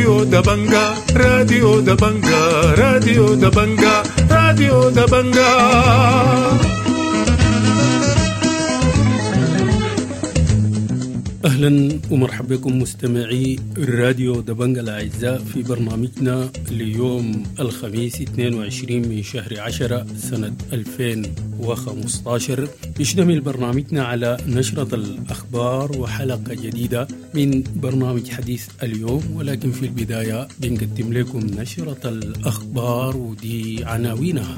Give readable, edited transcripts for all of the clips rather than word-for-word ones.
راديو دبنجا راديو دبنجا راديو دبنجا راديو دبنجا. أهلا ومرحبا بكم مستمعي راديو دبنجا الأعزاء في برنامجنا ليوم الخميس 22 من شهر 10 سنة 2015. يشتمل برنامجنا على نشرة الأخبار وحلقة جديدة من برنامج حديث اليوم، ولكن في البداية بنقدم لكم نشرة الأخبار ودي عناوينها.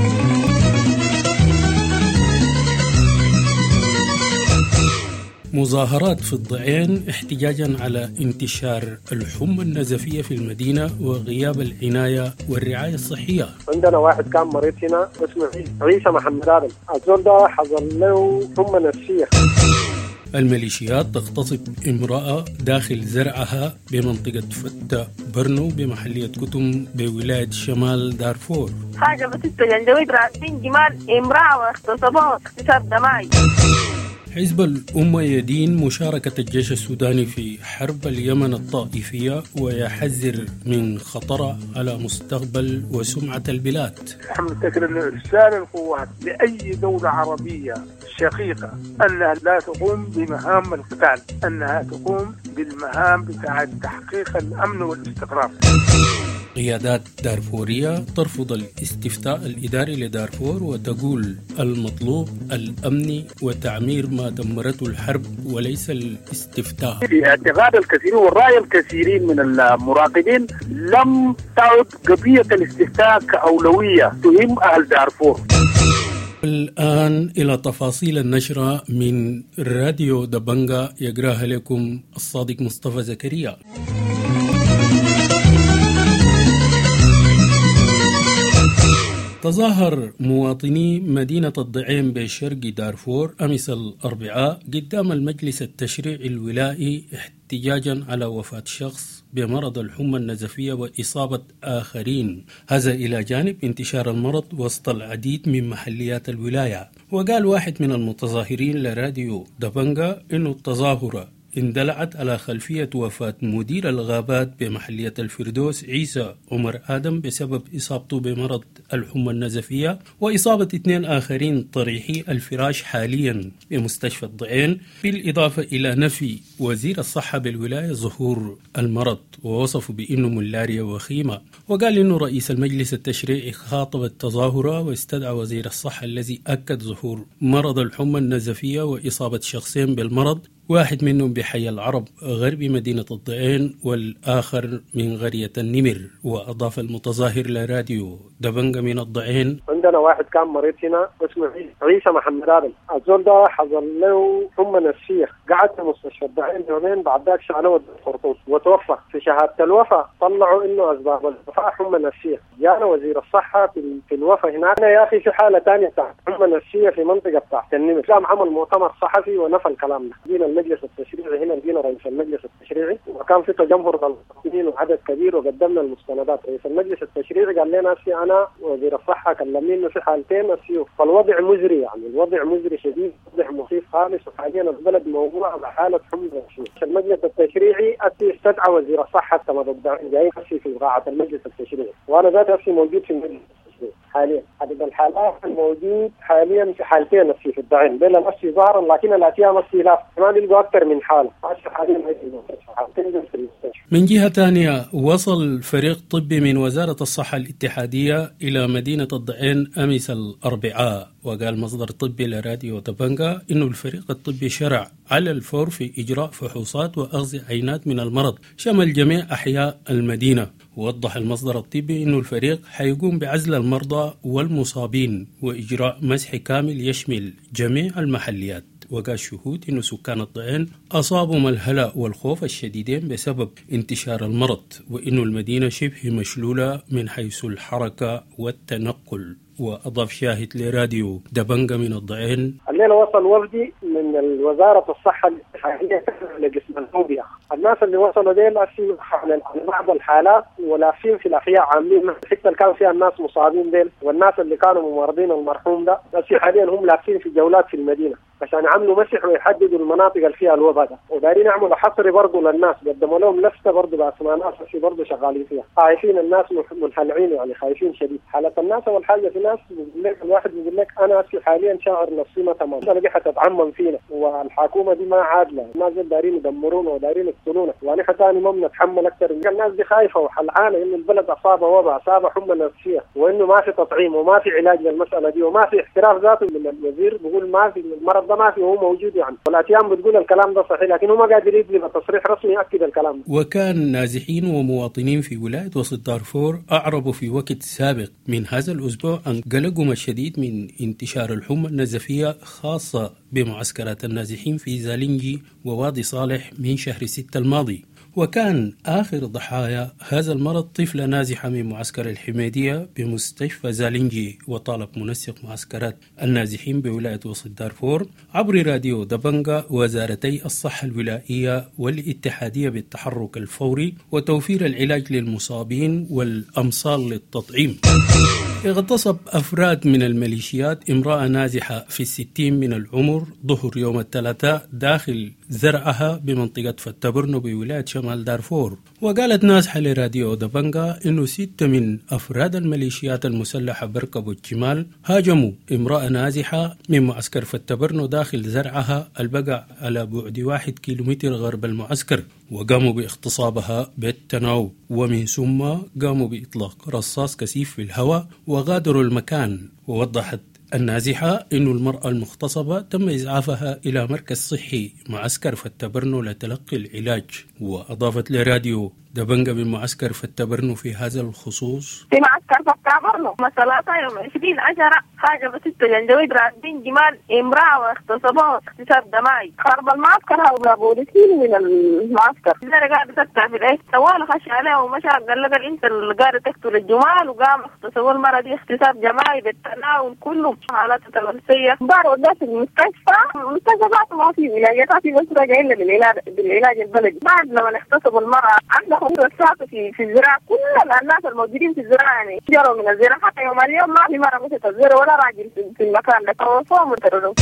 مظاهرات في الضعين احتجاجا على انتشار الحمى النزفية في المدينة وغياب العناية والرعاية الصحية. عندنا واحد كان مريض هنا اسمه عيسى محمد آدم، الزول ده حصل له حمى نفسية. الميليشيات تغتصب امرأة داخل زرعها بمنطقة فتة برنو بمحلية كتم بولاية شمال دارفور. حاجة بس الجندويد راسين جمال امرأة واغتصبوها اغتصاب دمائي. حزب الأمة يدين مشاركة الجيش السوداني في حرب اليمن الطائفية ويحذر من خطر على مستقبل وسمعة البلاد. نحن نفتكر أن رسالة القوات لأي دولة عربية شقيقة أنها لا تقوم بمهام القتال، أنها تقوم بالمهام بتاعة تحقيق الأمن والاستقرار. قيادات دارفورية ترفض الاستفتاء الإداري لدارفور وتقول المطلوب الأمن وتعمير ما دمرته الحرب وليس الاستفتاء. في اعتقاد الكثيرين والرأي الكثيرين من المراقبين لم تعد قضية الاستفتاء كأولوية تهم أهل دارفور. الآن إلى تفاصيل النشرة من راديو دبنجا يقراها لكم الصادق مصطفى زكريا. تظاهر مواطني مدينة الضعين بشرق دارفور أمس الأربعاء قدام المجلس التشريعي الولائي احتجاجا على وفاة شخص بمرض الحمى النزفية وإصابة آخرين، هذا إلى جانب انتشار المرض وسط العديد من محليات الولاية. وقال واحد من المتظاهرين لراديو دبنجا إنه التظاهرة اندلعت على خلفية وفاة مدير الغابات بمحلية الفردوس عيسى عمر آدم بسبب إصابته بمرض الحمى النزفية وإصابة 2 آخرين طريحي الفراش حاليا بمستشفى الضعين، بالإضافة إلى نفي وزير الصحة بالولاية ظهور المرض ووصفه بأنه ملاريا وخيمة. وقال إنه رئيس المجلس التشريعي خاطب التظاهرة واستدعى وزير الصحة الذي أكد ظهور مرض الحمى النزفية وإصابة شخصين بالمرض، واحد منهم بحي العرب غرب مدينة الضعين والآخر من قرية النمر. وأضاف المتظاهر لراديو دبنجا من الضعين عندنا واحد كان مريض هنا اسمه عيسى محمد آدم، الزول ده حصل له حمى نفسية، قعد في مستشفى الضعين يومين، بعد ذاك شالوه الخرطوم وتوفى. في شهادة الوفاة طلعوا إنه أسباب الوفاة حمى نفسية. جانا وزير الصحة في الوفاة هناك. أنا يا أخي في حالة ثانية بتاعت حمى نفسية في منطقة بتاعت النمر، قام عمل مؤتمر صحفي ونفى الكلام ده. جينا المجلس التشريعي هنا، لقينا رئيس المجلس التشريعي وكان في تجمهر للمواطنين وعدد كبير، وقدمنا المستندات. رئيس المجلس التشريعي قال لنا أنا وزير الصحة كلمني إنه في حالتين أسيوف، فالوضع مزري، يعني الوضع مزري شديد، وضع مخيف خالص، وحاليا البلد موضوع على حالة حمى نفسية. المجلس التشريعي استدعى وزير الصحة تمام الضعين، جاي في قاعة المجلس التشريعي، وأنا ذات موجود في المجلس حاليا. عدد الحالات الموجود حاليا في حالتين نفسي في الضعين، بين الأسي ظاهرا لكن الأتيام السلاف ما نلقوا أكثر من حالة. من جهة ثانية وصل فريق طبي من وزارة الصحة الاتحادية إلى مدينة الضعين أمس الأربعاء. وقال مصدر طبي لراديو دبنجا إنه الفريق الطبي شرع على الفور في إجراء فحوصات وأخذ عينات من المرض شمل جميع أحياء المدينة. ووضح المصدر الطبي إنه الفريق حيقوم بعزل المرضى والمصابين وإجراء مسح كامل يشمل جميع المحليات. وقال شهود إنه سكان الضعين أصابهم الهلع والخوف الشديدين بسبب انتشار المرض، وإنه المدينة شبه مشلولة من حيث الحركة والتنقل. وأضاف شاهد لراديو دبنجا من الضعين: الليلة وصل وفدي من وزارة الصحة الاتحادية لقسم النوبيا. الناس اللي وصلوا ديل أسي على بعض الحالات ولافين في الأحياء عاملين حتى اللي كان فيها الناس مصابين ديل والناس اللي كانوا ممرضين المرحوم ده أسي حاليا هم لافين في جولات في المدينة. عشان يعملوا مسح ويحددوا المناطق اللي فيها الوباء ده، ودايرين يعملوا حصر برضه للناس، قدموا لهم لفته برضه باسماء ناس في برضه شغالين فيها، خايفين الناس منحلعين يعني خايفين شديد. حالة الناس اول حاجه في ناس بيقول لك الواحد بيقول لك انا حاليا شاعر نفسي ما تمام، انا دي حتتعمم فينا والحكومه دي ما عادله، الناس دي دايرين يدمرونا ودايرين يقتلونا، وانا ثاني ما بنتحمل اكثر. الناس دي خايفه وحلعانه انه البلد اصابه وباء، اصابه حمى نفسيه، وانه ما في تطعيم وما في علاج للمساله دي وما في احتراف ذاته من الوزير بيقول ما في المرض ده ما في وهو موجود يعني، والاتيام بتقول الكلام ده صحيح لكن هو ما قادر يجيب تصريح رسمي ياكد الكلام ده. وكان نازحين ومواطنين في ولايه وسط دارفور اعربوا في وقت سابق من هذا الاسبوع عن قلقهم الشديد من انتشار الحمى النزفيه خاصه بمعسكرات النازحين في زالينجي ووادي صالح من شهر 6 الماضي. وكان آخر ضحايا هذا المرض طفلة نازحة من معسكر الحميدية بمستشفى زالينجي، وطالب منسق معسكرات النازحين بولاية وسط دارفور عبر راديو دبنجا وزارتي الصحة الولائية والاتحادية بالتحرك الفوري وتوفير العلاج للمصابين والأمصال للتطعيم. اغتصب أفراد من الميليشيات امرأة نازحة في 60 من العمر ظهر يوم الثلاثاء داخل زرعها بمنطقة فتبرنو بولاية شمال دارفور. وقالت نازحة لراديو دبنجا إنه 6 من أفراد الميليشيات المسلحة بركبوا الجمال هاجموا امرأة نازحة من معسكر فتبرنو داخل زرعها البقع على بعد 1 كيلومتر غرب المعسكر، وقاموا باغتصابها بالتناوب، ومن ثم قاموا بإطلاق رصاص كثيف في الهواء وغادروا المكان. ووضحت النازحة إنه المرأة المغتصبة تم إسعافها إلى مركز صحي معسكر فتبرنو لتلقي العلاج. وأضافت لراديو دبنجا بمعسكر فتبرنو في هذا الخصوص: في معسكر فتبرنو مسألة يوم 20/10 حاجة 6 جندويد راكبين جمال امرأة واغتصبوها اغتصاب دمائي. خرب المعسكر هؤلاء بوليسين من المعسكر، أنا قاعدة تكتب في الإيش طوال خش عليه ومشى قال لك أنت اللي قاعدة تقتل الجمال، وقام اغتصبوا المرأة دي اغتصاب جماعي بالتناول كله حالات تلوثية. داروا ده في المستشفى ما في ولايات في بس راجعين بالعلاج البلدي. بعد لما اغتصبوا المرأة عندهم رصاص في الزراعة، كل الناس الموجودين في الزراعة يعني جروا من الزراعة، حتى يوم اليوم ما في مرة مشت الزراعة ولا راجل في المكان ده توفوا متردوا.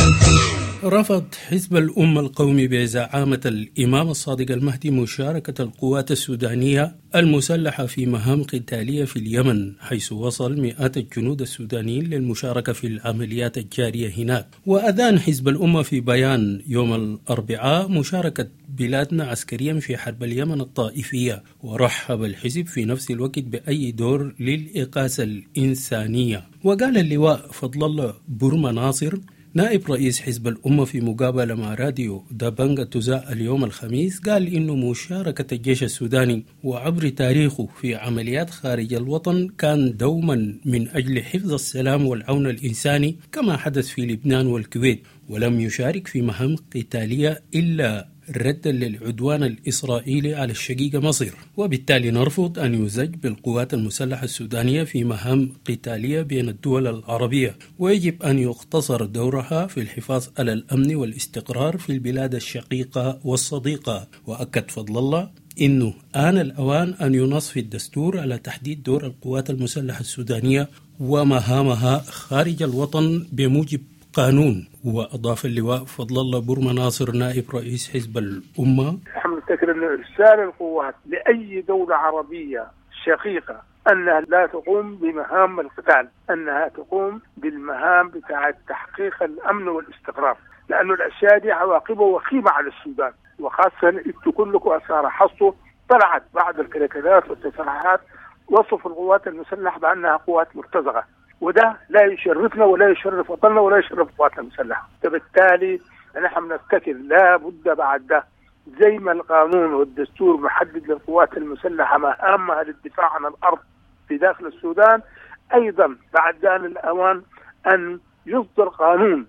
رفض حزب الأمة القومي بزعامة الإمام الصادق المهدي مشاركة القوات السودانية المسلحة في مهام قتالية في اليمن، حيث وصل مئات الجنود السودانيين للمشاركة في العمليات الجارية هناك. وأذان حزب الأمة في بيان يوم الأربعاء مشاركة بلادنا عسكريا في حرب اليمن الطائفية، ورحب الحزب في نفس الوقت بأي دور للإقاسة الإنسانية. وقال اللواء فضل الله بورما ناصر نائب رئيس حزب الأمة في مقابلة مع راديو دبنجا تزاء اليوم الخميس، قال إنه مشاركة الجيش السوداني وعبر تاريخه في عمليات خارج الوطن كان دوما من أجل حفظ السلام والعون الإنساني كما حدث في لبنان والكويت، ولم يشارك في مهام قتالية إلا ردا للعدوان الإسرائيلي على الشقيقة مصر. وبالتالي نرفض أن يزج بالقوات المسلحة السودانية في مهام قتالية بين الدول العربية، ويجب أن يقتصر دورها في الحفاظ على الأمن والاستقرار في البلاد الشقيقة والصديقة. وأكد فضل الله إنه آن الأوان أن ينص في الدستور على تحديد دور القوات المسلحة السودانية ومهامها خارج الوطن بموجب قانون. وأضاف اللواء فضل الله بورما ناصر نائب رئيس حزب الأمة: نحن نفتكر أن إرسال القوات لأي دولة عربية شقيقة أنها لا تقوم بمهام القتال، أنها تقوم بالمهام بتاعة تحقيق الأمن والاستقرار، لأن الأشياء دي عواقبها وخيمة على السودان، وخاصة أنتم كلكم أثار حصوا طلعت بعض الكلكلات والتصريحات وصف القوات المسلحة بأنها قوات مرتزقة، وده لا يشرفنا ولا يشرف وطننا ولا يشرف قواتنا المسلحة. فبالتالي نحن نفتكر لا بد بعد ده زي ما القانون والدستور محدد للقوات المسلحة مهامها للدفاع عن الأرض في داخل السودان، أيضا بعد ذلك الأوان أن يصدر قانون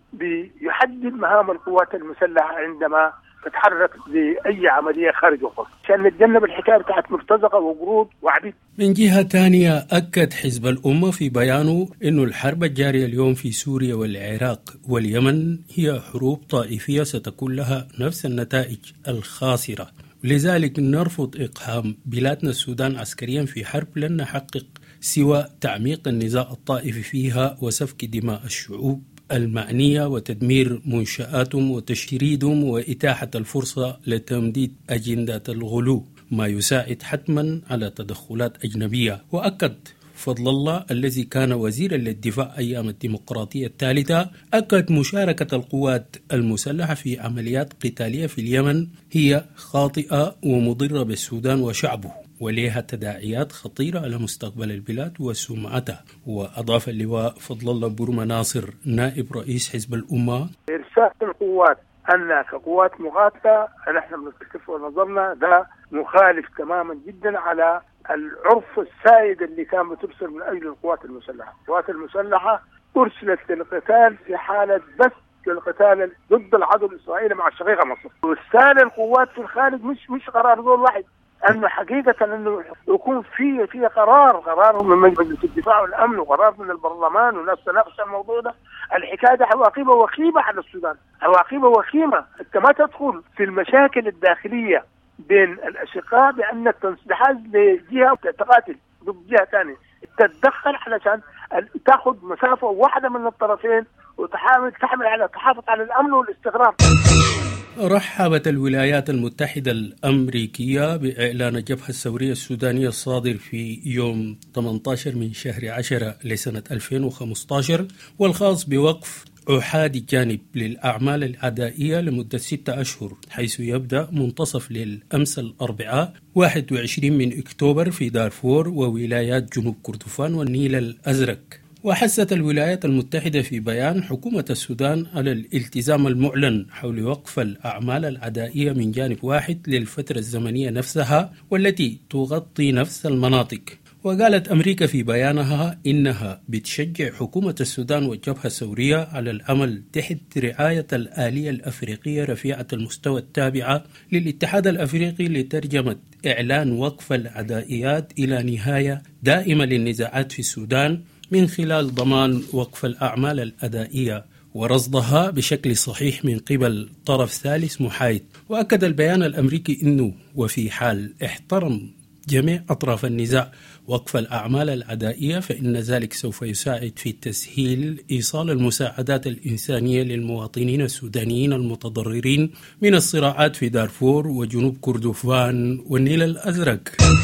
بيحدد مهام القوات المسلحة عندما تتحرك لأي عملية خارج القدس عشان نتجنب الحكاية بتاعت مرتزقة وقروض وعبيد. من جهة تانية أكد حزب الأمة في بيانه أن الحرب الجارية اليوم في سوريا والعراق واليمن هي حروب طائفية ستكون لها نفس النتائج الخاسرة، لذلك نرفض إقحام بلادنا السودان عسكريا في حرب لن نحقق سوى تعميق النزاع الطائفي فيها وسفك دماء الشعوب المعنية وتدمير منشآتهم وتشريدهم وإتاحة الفرصة لتمديد أجندة الغلو، ما يساعد حتما على تدخلات أجنبية. وأكد فضل الله الذي كان وزيرا للدفاع أيام الديمقراطية الثالثة، أكد مشاركة القوات المسلحة في عمليات قتالية في اليمن هي خاطئة ومضرة بالسودان وشعبه، وليها تداعيات خطيرة على مستقبل البلاد وسمعتها. وأضاف اللواء فضل الله بورما ناصر نائب رئيس حزب الأمة: إرسال القوات أنها كقوات مقاتلة نحن بنتكف ونظرنا ده مخالف تماما جدا على العرف السائد اللي كان بترسل من أجل القوات المسلحة. القوات المسلحة أرسلت للقتال في حالة بس للقتال ضد العدو الإسرائيلي مع الشقيقة مصر. وإرسال القوات في الخارج مش قرار دول واحد، أنه حقيقة أنه يكون في قرار من مجلس الدفاع والأمن وقرار من البرلمان وناس تناقش الموضوع ده. الحكاية ده عواقبها وخيمة على السودان، عواقبها وخيمة. أنت ما تدخل في المشاكل الداخلية بين الأشقاء بأنك تنحاز لجهة وتقاتل ضد جهة ثانية، تتدخل علشان تأخذ مسافة واحدة من الطرفين وتحاول تحافظ على الأمن والاستقرار. رحبت الولايات المتحدة الأمريكية بإعلان الجبهة الثورية السودانية الصادر في يوم 18 من شهر 10 لسنة 2015، والخاص بوقف أحادي الجانب للأعمال العدائية لمدة 6 أشهر، حيث يبدأ منتصف للأمس الأربعاء 21 من أكتوبر في دارفور وولايات جنوب كردفان والنيل الأزرق. وحثت الولايات المتحدة في بيان حكومة السودان على الالتزام المعلن حول وقف الأعمال العدائية من جانب واحد للفترة الزمنية نفسها والتي تغطي نفس المناطق. وقالت أمريكا في بيانها إنها بتشجع حكومة السودان والجبهة الثورية على العمل تحت رعاية الآلية الأفريقية رفيعة المستوى التابعة للاتحاد الأفريقي لترجمة إعلان وقف العدائيات إلى نهاية دائمة للنزاعات في السودان من خلال ضمان وقف الأعمال العدائية ورصدها بشكل صحيح من قبل طرف ثالث محايد. وأكد البيان الأمريكي أنه وفي حال احترم جميع أطراف النزاع وقف الأعمال العدائية فإن ذلك سوف يساعد في تسهيل إيصال المساعدات الإنسانية للمواطنين السودانيين المتضررين من الصراعات في دارفور وجنوب كردفان والنيل الأزرق.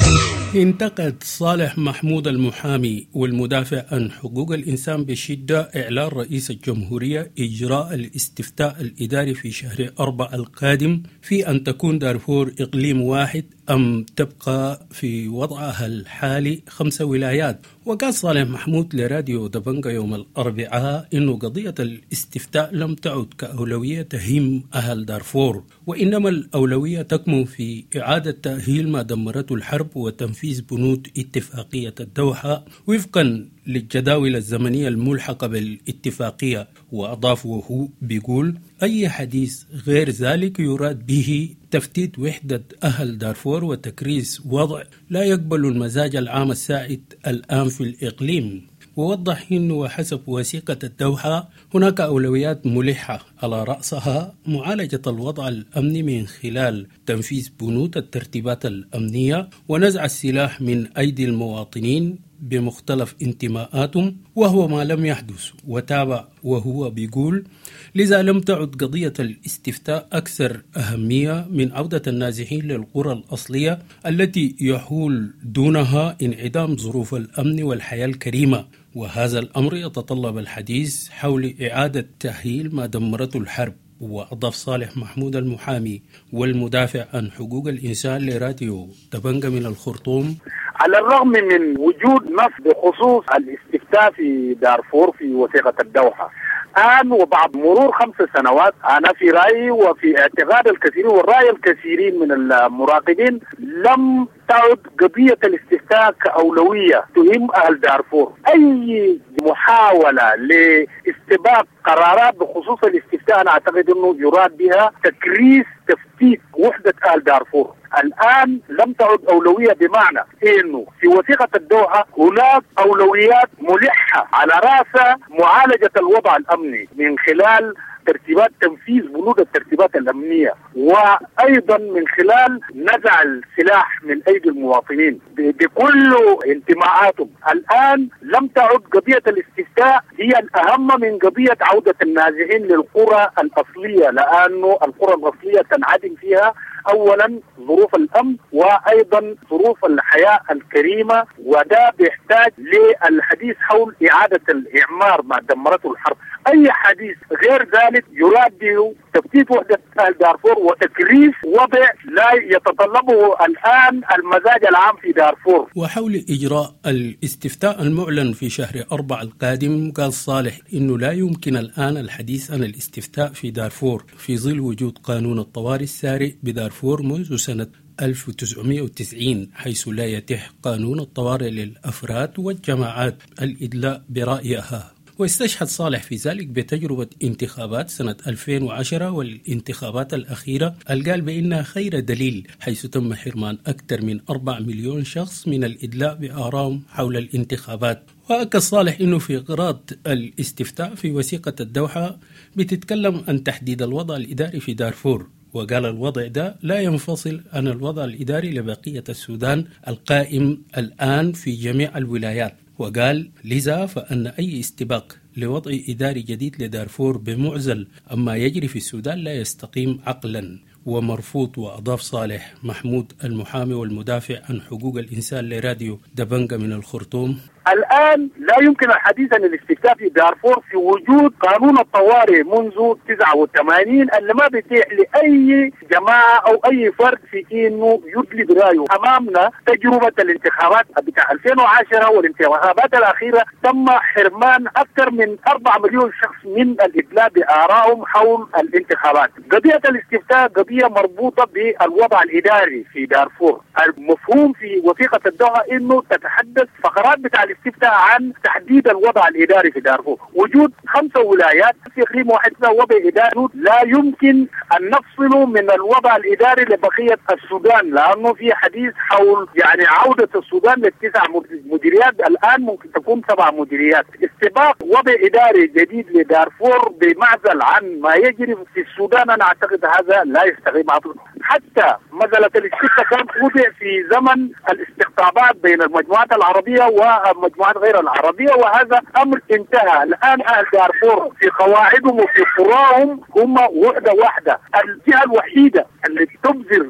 انتقد صالح محمود المحامي والمدافع عن حقوق الإنسان بشدة إعلان رئيس الجمهورية إجراء الاستفتاء الإداري في شهر 4 القادم في أن تكون دارفور إقليم واحد أم تبقى في وضعها الحالي 5 ولايات. وقال صالح محمود لراديو دبنجا يوم الأربعاء إنه قضية الاستفتاء لم تعد كأولوية تهم أهل دارفور، وإنما الأولوية تكمن في إعادة تأهيل ما دمرته الحرب وتنفيذ بنود اتفاقية الدوحة وفقا للجداول الزمنية الملحقة بالاتفاقية. وأضاف وهو بيقول أي حديث غير ذلك يراد به تفتيت وحدة أهل دارفور وتكريس وضع لا يقبل المزاج العام السائد الآن في الإقليم. ووضح أنه وحسب وثيقة الدوحة هناك أولويات ملحة على رأسها معالجة الوضع الأمني من خلال تنفيذ بنود الترتيبات الأمنية ونزع السلاح من أيدي المواطنين بمختلف انتماءاتهم، وهو ما لم يحدث. وتابع وهو بيقول لذا لم تعد قضية الاستفتاء أكثر أهمية من عودة النازحين للقرى الأصلية التي يحول دونها انعدام ظروف الأمن والحياة الكريمة، وهذا الأمر يتطلب الحديث حول إعادة تأهيل ما دمرته الحرب. وأضاف صالح محمود المحامي والمدافع عن حقوق الإنسان لراديو دبنجا من الخرطوم: على الرغم من وجود نص بخصوص الاستفتاء في دارفور في وثيقة الدوحة الآن وبعد مرور 5 سنوات، أنا في رأيي وفي اعتقاد الكثيرين والرأي الكثيرين من المراقبين لم تعد قضية الاستفتاء كأولوية تهم أهل دارفور. أي محاولة لاستباق قرارات بخصوص الاستفتاء أنا أعتقد أنه يراد بها تكريس تفتيت وحدة أهل دارفور. الآن لم تعد أولوية، بمعنى أنه في وثيقة الدوحة هناك أولويات ملحة على رأسها معالجة الوضع الأمني من خلال الترتيبات، تنفيذ بنود الترتيبات الأمنية، وأيضا من خلال نزع السلاح من أيدي المواطنين بكل انتماءاتهم. الآن لم تعد قضية الاستفتاء هي الأهم من قضية عودة النازحين للقرى الأصلية، لأنه القرى الأصلية تنعدم فيها أولا ظروف الأمن وأيضا ظروف الحياة الكريمة، وده بيحتاج للحديث حول إعادة الإعمار ما دمرته الحرب. أي حديث غير ذلك يراد تفتيت وحدة أهل دارفور وتكريس وضع لا يتطلبه الآن المزاج العام في دارفور. وحول إجراء الاستفتاء المعلن في شهر 4 القادم، قال صالح إنه لا يمكن الآن الحديث عن الاستفتاء في دارفور في ظل وجود قانون الطوارئ الساري بدارفور منذ سنة 1990، حيث لا يتيح قانون الطوارئ للأفراد والجماعات الإدلاء برأيها. واستشهد صالح في ذلك بتجربة انتخابات سنة 2010 والانتخابات الأخيرة، قال بأنها خير دليل، حيث تم حرمان أكثر من 4 مليون شخص من الإدلاء بآرائهم حول الانتخابات. وأكد صالح أنه في إغراض الاستفتاء في وثيقة الدوحة بتتكلم عن تحديد الوضع الإداري في دارفور، وقال الوضع ده لا ينفصل عن الوضع الإداري لبقية السودان القائم الآن في جميع الولايات. وقال لذا فأن أي استباق لوضع إداري جديد لدارفور بمعزل أما يجري في السودان لا يستقيم عقلا ومرفوض. وأضاف صالح محمود المحامي والمدافع عن حقوق الإنسان لراديو دبنجة من الخرطوم: الآن لا يمكن الحديث عن الاستفتاء في دارفور في وجود قانون الطوارئ منذ 89 اللي ما بيتيح لأي جماعة أو أي فرد في إنه يدلي برأيه. أمامنا تجربة الانتخابات بتاع 2010 والانتخابات الأخيرة تم حرمان أكثر من 4 مليون شخص من الإدلاء بآرائهم حول الانتخابات. قضية الاستفتاء قضية مربوطة بالوضع الإداري في دارفور. المفهوم في وثيقة الدوحة إنه تتحدث فقرات بتاع الاستفتاء عن تحديد الوضع الإداري في دارفور. وجود 5 ولايات في إقليم واحد وضع إداري لا يمكن أن نفصله من الوضع الإداري لبقية السودان، لأنه في حديث حول يعني عودة السودان ل9 مديريات، الآن ممكن تكون 7 مديريات. استباق وضع إداري جديد لدارفور بمعزل عن ما يجري في السودان أنا أعتقد هذا لا يستقيم عقله. حتى مسألة الاستفتاء كانت وضع في زمن الاستقطابات بين المجموعات العربية والمجموعات غير العربية، وهذا أمر انتهى. الآن أهل دارفور في قواعدهم وفي قراهم هم وحدة واحدة. الجهة الوحيدة اللي تبذر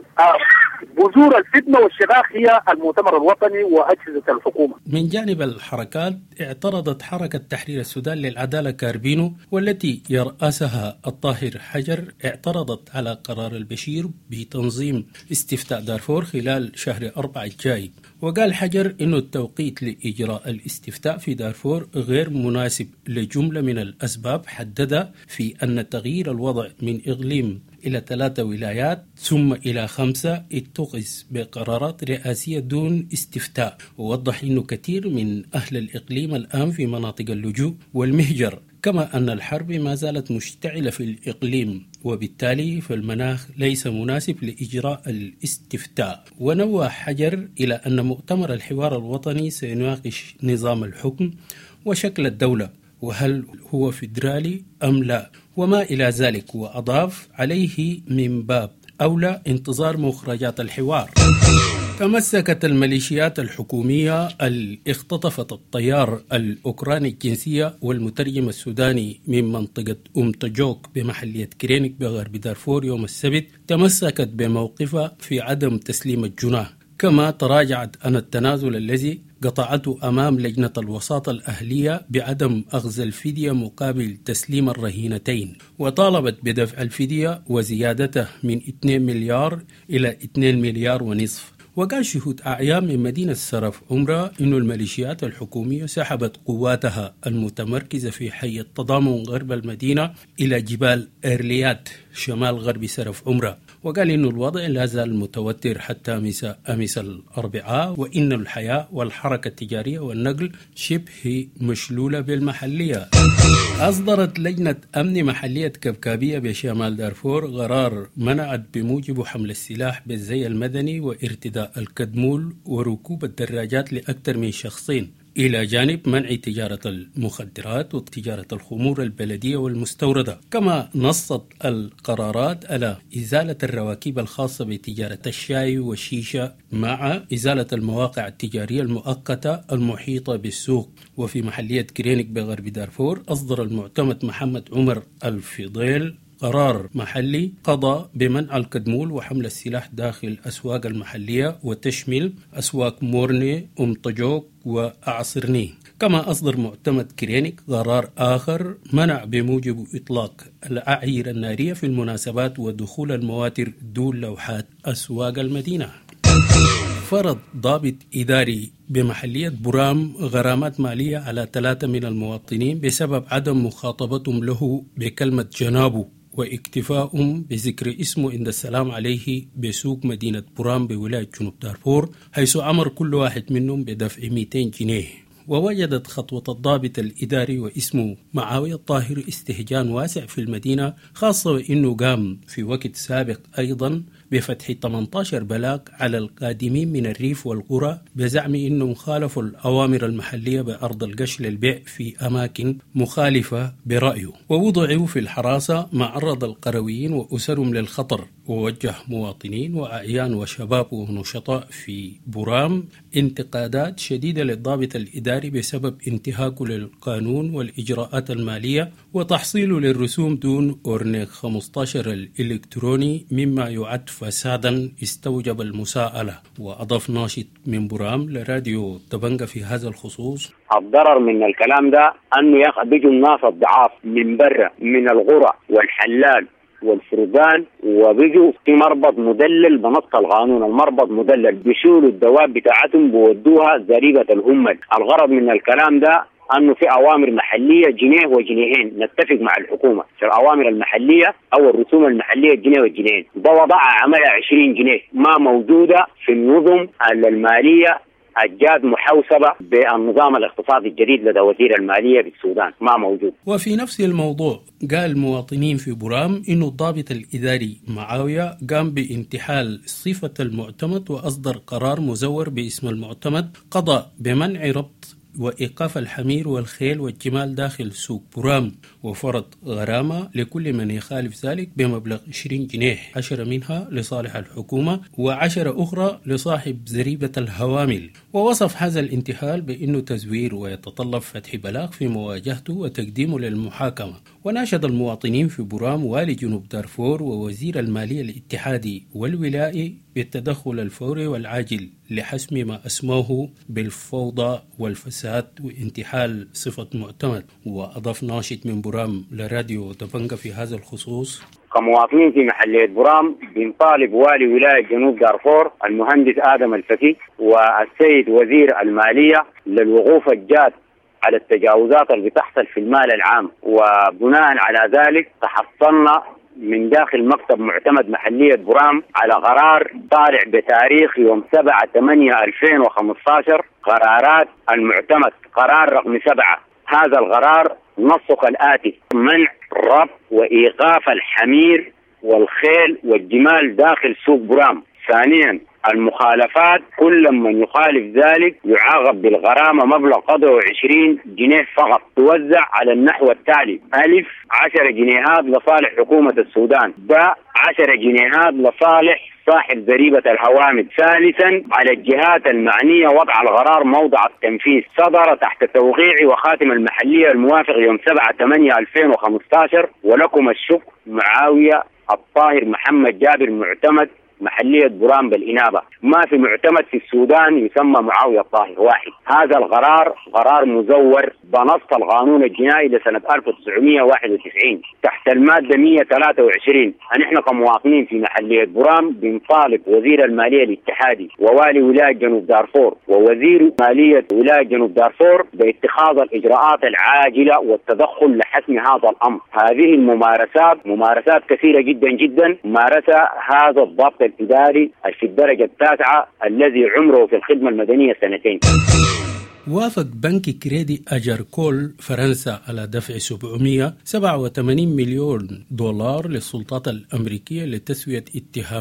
بذور الفتنة والشقاق هي المؤتمر الوطني وأجهزة الحكومة. من جانب الحركات، اعترضت حركة تحرير السودان للعدالة كاربينو والتي يرأسها الطاهر حجر، اعترضت على قرار البشير بتنظيم استفتاء دارفور خلال شهر 4 الجاي. وقال حجر إنه التوقيت لإجراء الاستفتاء في دارفور غير مناسب لجملة من الأسباب، حدد في أن تغيير الوضع من إقليم إلى 3 ولايات ثم إلى 5 اتخذ بقرارات رئاسية دون استفتاء. ووضح أنه كثير من أهل الإقليم الآن في مناطق اللجوء والمهجر، كما أن الحرب ما زالت مشتعلة في الإقليم، وبالتالي فالمناخ ليس مناسب لإجراء الاستفتاء. ونوه حجر إلى أن مؤتمر الحوار الوطني سيناقش نظام الحكم وشكل الدولة، وهل هو فيدرالي أم لا وما إلى ذلك. وأضاف عليه من باب أولى انتظار مخرجات الحوار. تمسكت الميليشيات الحكومية اللي اختطفت الطيار الأوكراني الجنسية والمترجم السوداني من منطقة تجوك بمحلية كرينيك بغرب دارفور يوم السبت، تمسكت بموقفها في عدم تسليم الجناه، كما تراجعت عن التنازل الذي قطعته أمام لجنة الوساطة الأهلية بعدم أخذ الفدية مقابل تسليم الرهينتين، وطالبت بدفع الفدية وزيادته من 2 مليار إلى 2 مليار ونصف. وقال شهود أعيان من مدينة سرف عمرة إن الميليشيات الحكومية سحبت قواتها المتمركزة في حي التضامن غرب المدينة إلى جبال إيرليات شمال غرب سرف عمرة. وقال إن الوضع لا زال متوتر حتى أمس الأربعاء، وإن الحياة والحركة التجارية والنقل شبه مشلولة بالمحلية. أصدرت لجنة أمن محلية كبكابية بشمال دارفور قرار منعت بموجب حمل السلاح بالزي المدني وارتداء الكدمول وركوب الدراجات لأكثر من شخصين، إلى جانب منع تجارة المخدرات وتجارة الخمور البلدية والمستوردة. كما نصت القرارات على إزالة الرواكب الخاصة بتجارة الشاي والشيشة مع إزالة المواقع التجارية المؤقتة المحيطة بالسوق. وفي محلية كرينيك بغرب دارفور أصدر المعتمد محمد عمر الفضيل قرار محلي قضى بمنع الكدمول وحمل السلاح داخل الأسواق المحلية وتشمل أسواق مورني طجوك وأعصرني. كما أصدر معتمد كرينيك قرار آخر منع بموجب إطلاق الأعير النارية في المناسبات ودخول المواتر دون لوحات أسواق المدينة. فرض ضابط إداري بمحلية برام غرامات مالية على 3 من المواطنين بسبب عدم مخاطبتهم له بكلمة جنابه واكتفاءهم بذكر اسمه عند السلام عليه بسوق مدينة برام بولاية جنوب دارفور، حيث أمر كل واحد منهم بدفع 200 جنيه. ووجدت خطوة الضابط الإداري واسمه معاوية الطاهر استهجان واسع في المدينة، خاصة وإنه قام في وقت سابق أيضا بفتح 18 بلاغ على القادمين من الريف والقرى بزعم إنهم خالفوا الأوامر المحلية بأرض القش للبيع في أماكن مخالفة برأيه، ووضعوا في الحراسة مع عرض القرويين وأسرهم للخطر. ووجه مواطنين وأعيان وشباب ونشطاء في برام انتقادات شديدة للضابط الإداري بسبب انتهاكه للقانون والإجراءات المالية وتحصيله للرسوم دون أورنيك 15 الإلكتروني، مما يعد فسادا استوجب المساءلة. وأضاف ناشط من برام لراديو تبنجا في هذا الخصوص: الضرر من الكلام ده أنه بيجوا الناس الضعاف من برا من الغرى والحلال والفردان وبيجوا في مربط مدلل بنص القانون. المربط مدلل بيشيلوا الدواب بتاعتهم بودوها زريبة الهمل. الغرض من الكلام ده أنه في أوامر محلية جنيه وجنيهين، نتفق مع الحكومة في الأوامر المحلية أو الرسوم المحلية جنيه وجنيهين، ده وضعها عملها 20 جنيه ما موجودة في النظم المالية الجاد محوسبة بالنظام الاقتصادي الجديد لدى وزير المالية بالسودان، ما موجود. وفي نفس الموضوع قال المواطنين في برام إنه الضابط الإداري معاوية قام بانتحال صفة المعتمد وأصدر قرار مزور باسم المعتمد قضى بمنع ربط وإيقاف الحمير والخيل والجمال داخل سوق برام، وفرض غرامة لكل من يخالف ذلك بمبلغ 20 جنيه، 10 منها لصالح الحكومة و10 أخرى لصاحب زريبة الهوامل. ووصف هذا الانتحال بأنه تزوير ويتطلب فتح بلاغ في مواجهته وتقديمه للمحاكمة. وناشد المواطنين في برام والي جنوب دارفور ووزير المالية الاتحادي والولائي بالتدخل الفوري والعاجل لحسم ما أسموه بالفوضى والفساد وانتحال صفة معتمد. وأضاف ناشط من برام لراديو تبنجا في هذا الخصوص: كمواطنين في محلية برام بنطالب والي ولاية جنوب دارفور المهندس آدم الفكي والسيد وزير المالية للوقوف الجاد على التجاوزات اللي بتحصل في المال العام. وبناء على ذلك تحصلنا من داخل مكتب معتمد محلية برام على قرار طالع بتاريخ يوم 7/8/2015 قرارات المعتمد، قرار رقم 7. هذا القرار نصه كالآتي: منع ربط وإيقاف الحمير والخيل والجمال داخل سوق برام. ثانيا المخالفات كل من يخالف ذلك يعاقب بالغرامة مبلغ قدره 20 جنيه فقط، توزع على النحو التالي: ألف 10 جنيهات لصالح حكومة السودان، باء 10 جنيهات لصالح صاحب زريبة الهوامل. ثالثا على الجهات المعنية وضع القرار موضع التنفيذ، صدر تحت توقيع وخاتم المحلية الموافق يوم 7/8/2015. ولكم الشكر. معاوية الطاهر محمد جابر، معتمد محلية برام بالإنابة. ما في معتمد في السودان يسمى معاوية الطاهر واحد. هذا القرار قرار مزور بنص القانون الجنائي لسنة 1991 تحت المادة 123. نحن كمواطنين في محلية برام بنطالب وزير المالية الاتحادي ووالي ولاية جنوب دارفور ووزير مالية ولاية جنوب دارفور باتخاذ الإجراءات العاجلة والتدخل لحسم هذا الأمر. هذه ممارسات كثيرة جدا جدا مارسها هذا الضابط الإداري في الدرجة التاسعة الذي عمره في الخدمة المدنية 2 سنين. وافق بنك كريدي أجاركول فرنسا على دفع 787 مليون دولار للسلطات الأمريكية لتسوية اتهامات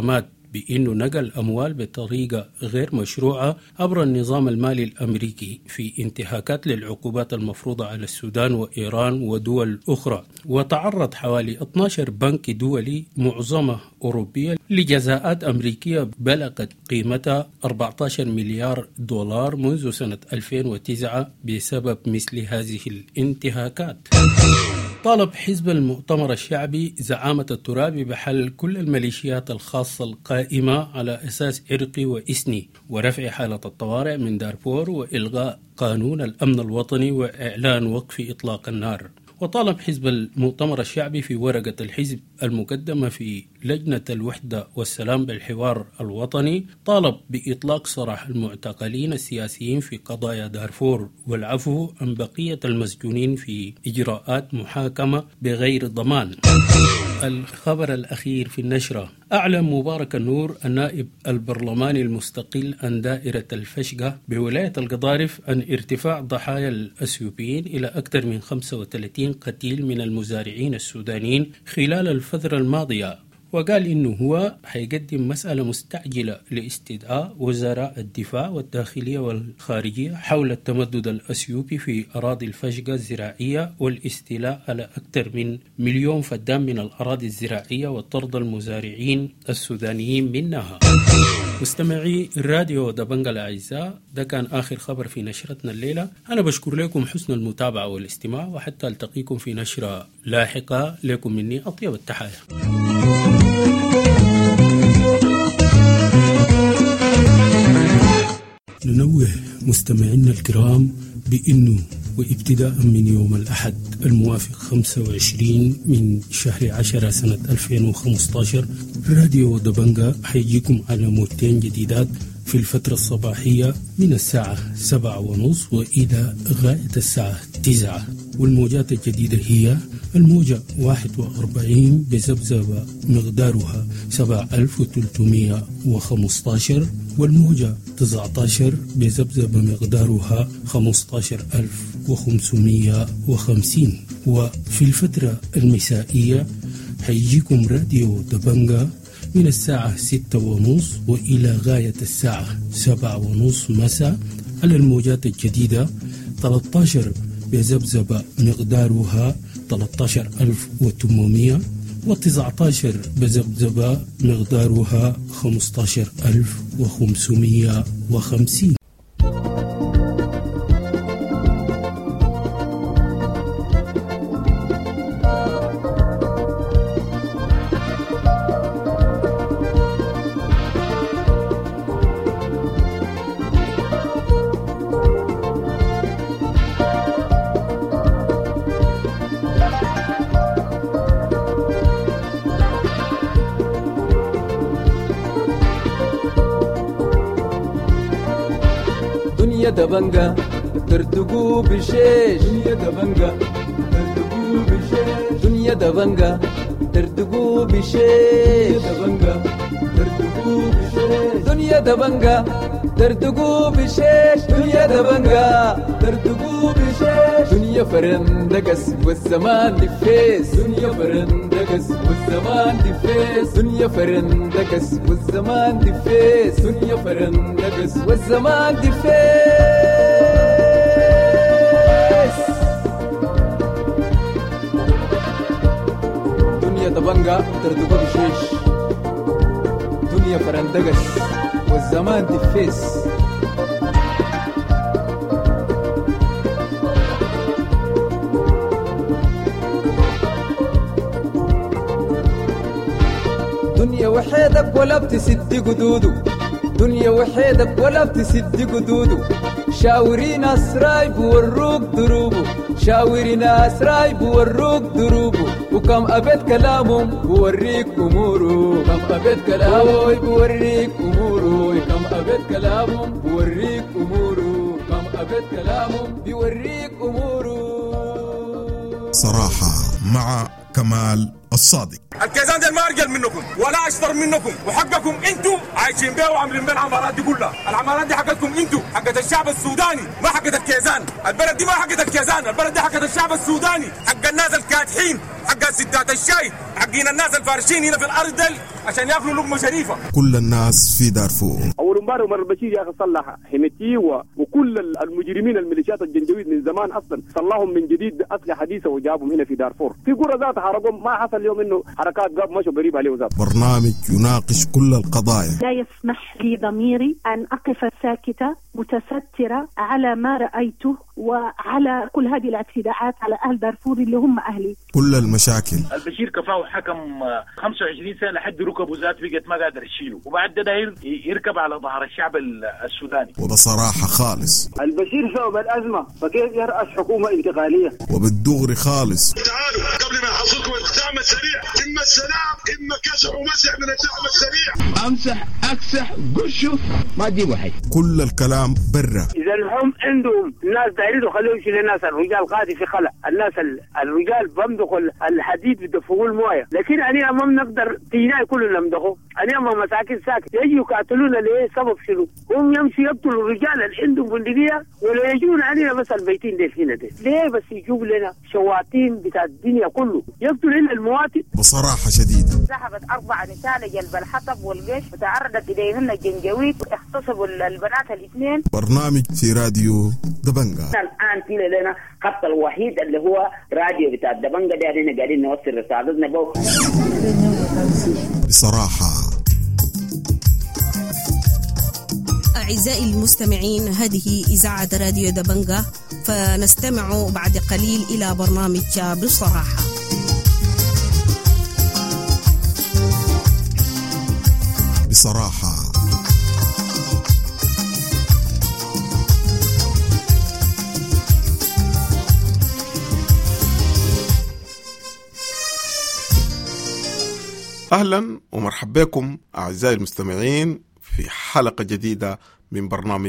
بأنه نقل أموال بطريقة غير مشروعة عبر النظام المالي الأمريكي في انتهاكات للعقوبات المفروضة على السودان وإيران ودول أخرى. وتعرض حوالي 12 بنك دولي معظمها أوروبية لجزاءات أمريكية بلغت قيمتها 14 مليار دولار منذ سنة 2009 بسبب مثل هذه الانتهاكات. طالب حزب المؤتمر الشعبي زعامة الترابي بحل كل الميليشيات الخاصة القائمة على أساس عرقي وإثني ورفع حالة الطوارئ من دارفور وإلغاء قانون الأمن الوطني وإعلان وقف إطلاق النار. وطالب حزب المؤتمر الشعبي في ورقة الحزب المقدمة في لجنة الوحدة والسلام بالحوار الوطني طالب بإطلاق سراح المعتقلين السياسيين في قضايا دارفور والعفو عن بقية المسجونين في إجراءات محاكمة بغير ضمان. الخبر الأخير في النشرة: أعلن مبارك النور النائب البرلماني المستقل عن دائرة الفشقة بولاية القضارف عن ارتفاع ضحايا الأثيوبيين إلى أكثر من 35 قتيل من المزارعين السودانيين خلال الفترة الماضية، وقال إنه هو حيقدم مسألة مستعجلة لاستدعاء وزراء الدفاع والداخلية والخارجية حول التمدد الأثيوبي في أراضي الفشقة الزراعية والاستيلاء على أكثر من 1,000,000 فدان من الأراضي الزراعية وطرد المزارعين السودانيين منها. مستمعي الراديو دبنجة الأعزاء، ده كان آخر خبر في نشرتنا الليلة. أنا بشكر لكم حسن المتابعة والاستماع، وحتى ألتقيكم في نشرة لاحقة. لكم مني أطيب التحايا. ننوه مستمعينا الكرام بأنه وابتداء من يوم الأحد الموافق 25 من شهر 10 سنة 2015 راديو دبنجة حيجيكم على موجتين جديدات في الفترة الصباحية من الساعة 7:30 وإلى غاية الساعة 9. والموجات الجديدة هي الموجة 41 بذبذبة مقدارها 7315، والموجة 19 بذبذبة مقدارها 15550. وفي الفترة المسائية حيجيكم راديو دبنجة من الساعة 6:30 وإلى غاية الساعة 7:30 مساء على الموجات الجديدة 13 بذبذبة مقدارها 13800، و19 بذبذبة مقدارها 15550. دبنجة ترتقو بشيش دنيا دبنجة ترتقو بشيش دنيا دبنجة ترتقو بشيش دبنجة ترتقو بشيش دنيا دبنجة ترتقو بشيش دنيا دبنجة ترتقو بشيش دنيا فرندقس والزمان دفيس دنيا فرندقس والزمان دفيس دنيا فرندقس والزمان دفيس دنيا فرندقس والزمان دفيس دنيا دبنجة ترتقو بشيش دنيا فرندقس والزمان دفيس دنيا وحيدك ولا بتسد قدودو دنيا وحيدك ولا بتسد قدودو شاورين أسراي بوروك دروبو شاورين أسراي بوروك دروبو وكم أبد كلامهم بوريك أمورو كم أبد كلامهم بوريك أمورو كم أبد كلامهم بوريك أمورو كم أبد كلامهم بوريك أمورو. صراحة مع كمال الصادق. الكيزان دي ما ارجل منكم ولا اشطر منكم، وحقكم انتوا عايشين بيه وعاملين بيه العمارات دي كلها. العمارات دي حقتكم انتوا، حقت الشعب السوداني، ما حقت الكيزان. البلد دي ما حقت الكيزان، البلد دي حقت الشعب السوداني، حق الناس الكادحين، حق ستات الشاي، حقين الناس الفارشين هنا في الارض دل عشان ياكلوا لقمه شريفه. كل الناس في دارفور. اول امبارح عمر البشير يا اخي صلح حميتي وكل المجرمين الميليشيات الجنجويد من زمان اصلا صلحهم من جديد اسلحه حديثه وجابهم هنا في دارفور. في قرى ذات حرقهم، ما حصل اليوم انه حركات قاب مشوا قريب عليه ذات. برنامج يناقش كل القضايا. لا يسمح لي ضميري ان اقف ساكته متستره على ما رايته وعلى كل هذه الاعتداءات على اهل دارفور اللي هم اهلي. كل المشاكل. البشير كفاه حكم 25 سنه لحد ركبه ذات بقت ما قادر يشيله، وبعد ده يركب على ظهر الشعب السوداني. وبصراحه خالص. البشير سبب الازمه، فكيف يرأس حكومه انتقاليه؟ وبالدغري خالص. تعالوا قبل ما يحصلكم الدعم السريع، اما السلام اما كسح ومسح من الدعم السريع. امسح اكسح قشوا ما تجيبوا حي. كل الكلام برا. اذا هم عندهم الناس دايرين يخلوهم يشيلوا الناس، الرجال قاعد في خلع، الناس الرجال بمدخل الحديد بدفقوا المويه، لكن أنا ما بنقدر تيناي كلنا نمدخوا، أنا ما مساكن ساكت يجوا يقاتلونا ليه؟ سبب شنو؟ هم يمشي يقتلوا الرجال اللي عندهم بندقية ولا يجون علينا بس البيتين ديل هنا ديل، ليه بس يجوب لنا شواتين بتاع الدنيا كله يقتل إلا المواطن؟ بصراحة شديدة. ذهبت 4 نساء لجلب الحطب والجيش وتعرضت إليهن الجنجويد واغتصبوا البنات الاثنين. برنامج في راديو دبنجا. الآن في لنا خط الوحيد اللي هو راديو بتاع دبنجا ده، علينا قاعدين نوصل رسالتنا بو. بصراحة. أعزائي المستمعين، هذه إذاعة راديو دبنجا، فنستمع بعد قليل إلى برنامج بصراحة. بصراحة. أهلا ومرحبا بكم أعزائي المستمعين في حلقة جديدة من برنامج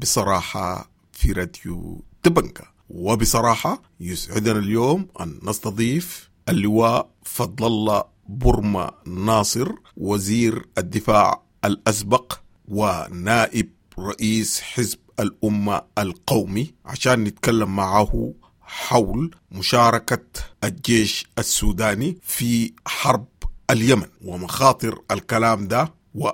بصراحة في راديو دبنجا. وبصراحة يسعدنا اليوم أن نستضيف اللواء فضل الله برما ناصر، وزير الدفاع الأسبق ونائب رئيس حزب الأمة القومي، عشان نتكلم معه حول مشاركة الجيش السوداني في حرب اليمن ومخاطر الكلام ده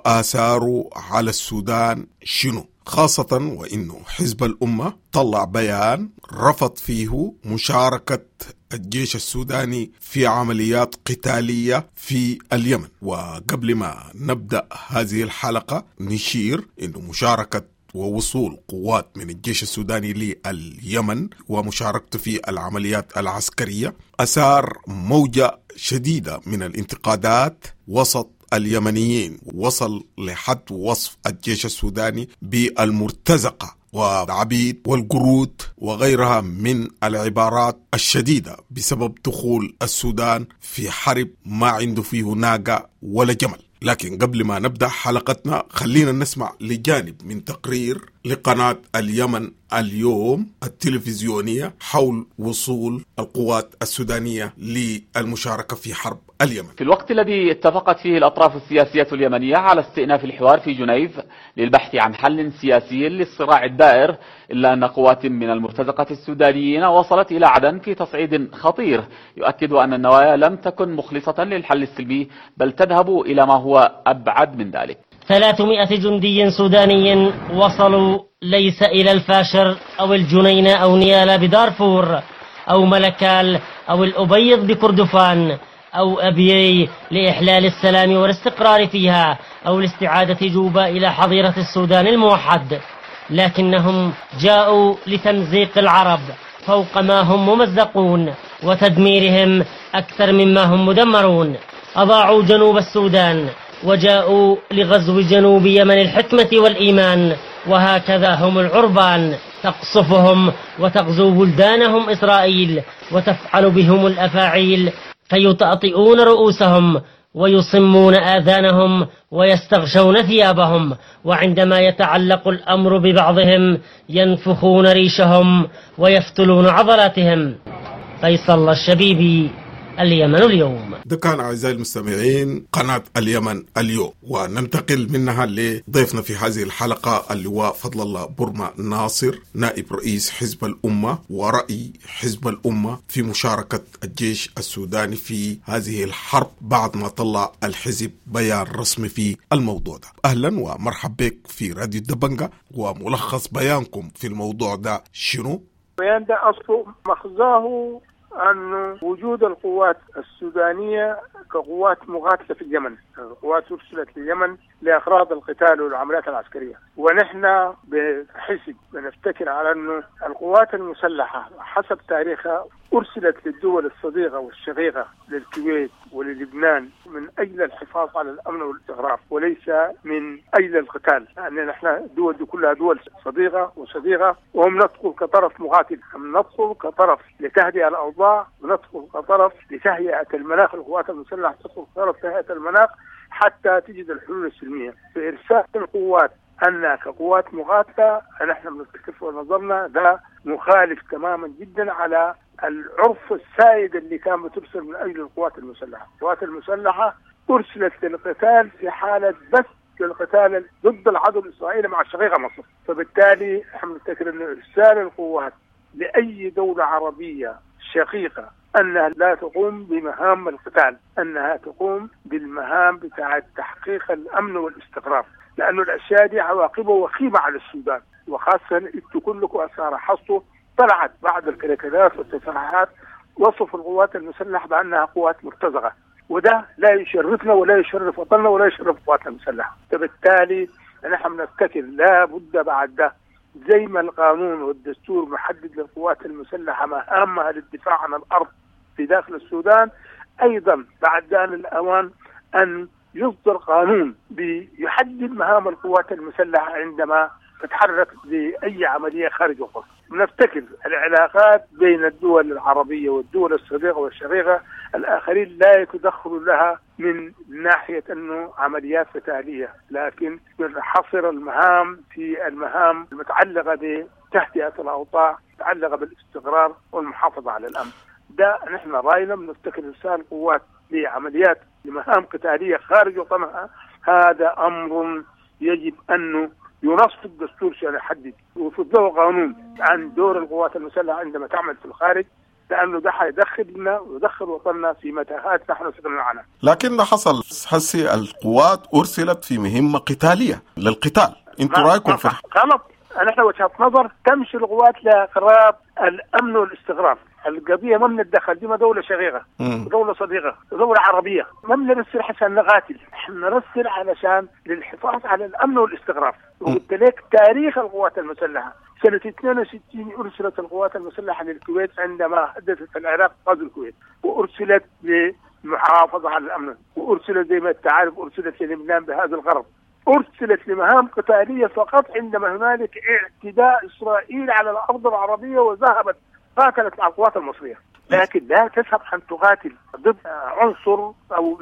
وآثاره على السودان شنو، خاصة وإنه حزب الأمة طلع بيان رفض فيه مشاركة الجيش السوداني في عمليات قتالية في اليمن. وقبل ما نبدأ هذه الحلقة نشير إنه مشاركة ووصول قوات من الجيش السوداني لليمن ومشاركته في العمليات العسكرية أثار موجة شديدة من الانتقادات وسط اليمنيين، وصل لحد وصف الجيش السوداني بالمرتزقة والعبيد والقرود وغيرها من العبارات الشديدة بسبب دخول السودان في حرب ما عنده فيه ناقة ولا جمل. لكن قبل ما نبدأ حلقتنا خلينا نسمع لجانب من تقرير لقناة اليمن اليوم التلفزيونية حول وصول القوات السودانية للمشاركة في حرب اليمن. في الوقت الذي اتفقت فيه الأطراف السياسية اليمنية على استئناف الحوار في جنيف للبحث عن حل سياسي للصراع الدائر، إلا أن قوات من المرتزقة السودانيين وصلت إلى عدن في تصعيد خطير يؤكد أن النوايا لم تكن مخلصة للحل السلمي، بل تذهب إلى ما هو أبعد من ذلك. 300 جندي سوداني وصلوا ليس إلى الفاشر أو الجنينة أو نيالا بدارفور أو ملكال أو الأبيض بكردفان أو أبيي لإحلال السلام والاستقرار فيها أو لاستعادة جوبا إلى حظيرة السودان الموحد، لكنهم جاءوا لتمزيق العرب فوق ما هم ممزقون وتدميرهم أكثر مما هم مدمرون. أضاعوا جنوب السودان وجاءوا لغزو جنوب يمن الحكمة والإيمان، وهكذا هم العربان تقصفهم وتغزو بلدانهم إسرائيل وتفعل بهم الأفاعيل، فيطأطئون رؤوسهم ويصمون آذانهم ويستغشون ثيابهم، وعندما يتعلق الأمر ببعضهم ينفخون ريشهم ويفتلون عضلاتهم. فيصل الشبيبي، اليمن اليوم. ده كان أعزائي المستمعين قناة اليمن اليوم، وننتقل منها لضيفنا في هذه الحلقة اللواء فضل الله برما ناصر، نائب رئيس حزب الأمة ورأي حزب الأمة في مشاركة الجيش السوداني في هذه الحرب بعد ما طلع الحزب بيان رسمي في الموضوع ده. أهلا ومرحب بك في راديو دبنجة، وملخص بيانكم في الموضوع ده شنو؟ البيان ده أصله مخزاه أن وجود القوات السودانية كقوات مقاتلة في اليمن، قوات أرسلت لليمن لأغراض القتال والعمليات العسكرية، ونحن بحسب بنفتكر على أن القوات المسلحة حسب تاريخها أرسلت للدول الصديقة والشقيقة للكويت وللبنان من أجل الحفاظ على الأمن والاستقرار وليس من أجل القتال، لأن يعني نحن الدول دي كلها دول صديقة وهم ندخل كطرف مقاتل، هم ندخل كطرف لتهدئة الأوضاع وندخل كطرف لتهيئة المناخ. القوات المسلحة تدخل كطرف تهيئة المناخ حتى تجد الحلول السلمية. في إرسال القوات أنها كقوات مقاتلة نحن بنتكلم ونظرنا ده مخالف تماما جدا على العرف السائد اللي كان بترسل من أجل القوات المسلحة. القوات المسلحة أرسلت للقتال في حالة بس للقتال ضد العدو الإسرائيلي مع شقيقة مصر، فبالتالي احنا نفتكر أن إرسال القوات لأي دولة عربية شقيقة أنها لا تقوم بمهام القتال، أنها تقوم بالمهام بتاعة تحقيق الأمن والاستقرار، لأنه الأشياء دي عواقبه وخيمة على السودان، وخاصة انتوا كلكم أثار حصوا طلعت بعض الكركدات والتصريحات وصف القوات المسلحة بأنها قوات مرتزقة، وده لا يشرفنا ولا يشرف وطننا ولا يشرف القوات المسلحة. فبالتالي نحن نفتكر لا بد بعد ده زي ما القانون والدستور محدد للقوات المسلحة مهامها للدفاع عن الأرض في داخل السودان، أيضا بعد آن الأوان أن يصدر قانون بيحدد مهام القوات المسلحة عندما تتحرك لأي عملية خارج القدس. نفتكر العلاقات بين الدول العربية والدول الصديقة والشقيقة الآخرين لا يتدخلوا لها من ناحية أنه عمليات قتالية، لكن ينحصر المهام في المهام المتعلقة بتهدئة الأوضاع، متعلقة بالاستقرار والمحافظة على الأمن. ده نحن رأينا بنفتكر إرسال قوات لعمليات لمهام قتالية خارج وطنها، هذا أمر يجب أنه ينص الدستور عشان يحدد ويفضله قانون عن دور القوات المسلحة عندما تعمل في الخارج، لأنه ده حيدخلنا ويدخل وطننا في متاهات نحن سكننا عنها. لكن ده حصل هسي القوات أرسلت في مهمة قتالية للقتال، انتوا رأيكم في غلط. نحن وجهة نظر تمشي القوات لأغراض الأمن والاستقرار. القضية ما بنتدخل، دي ما دولة شقيقة دولة صديقة دولة عربية، ما بنرسل عشان نقاتل، احنا نرسل علشان للحفاظ على الأمن والاستقرار. وقلت لك تاريخ القوات المسلحة سنة 62 أرسلت القوات المسلحة للكويت عندما حدثت العراق غزو الكويت، وأرسلت للمحافظة على الأمن، وأرسلت زي ما أنت عارف أرسلت للبنان بهذا الغرض، أرسلت لمهام قتالية فقط عندما هنالك اعتداء إسرائيل على الأرض العربية وذهبت قاتلت مع القوات المصرية، لكن لا تذهب أن تقاتل ضد عنصر أو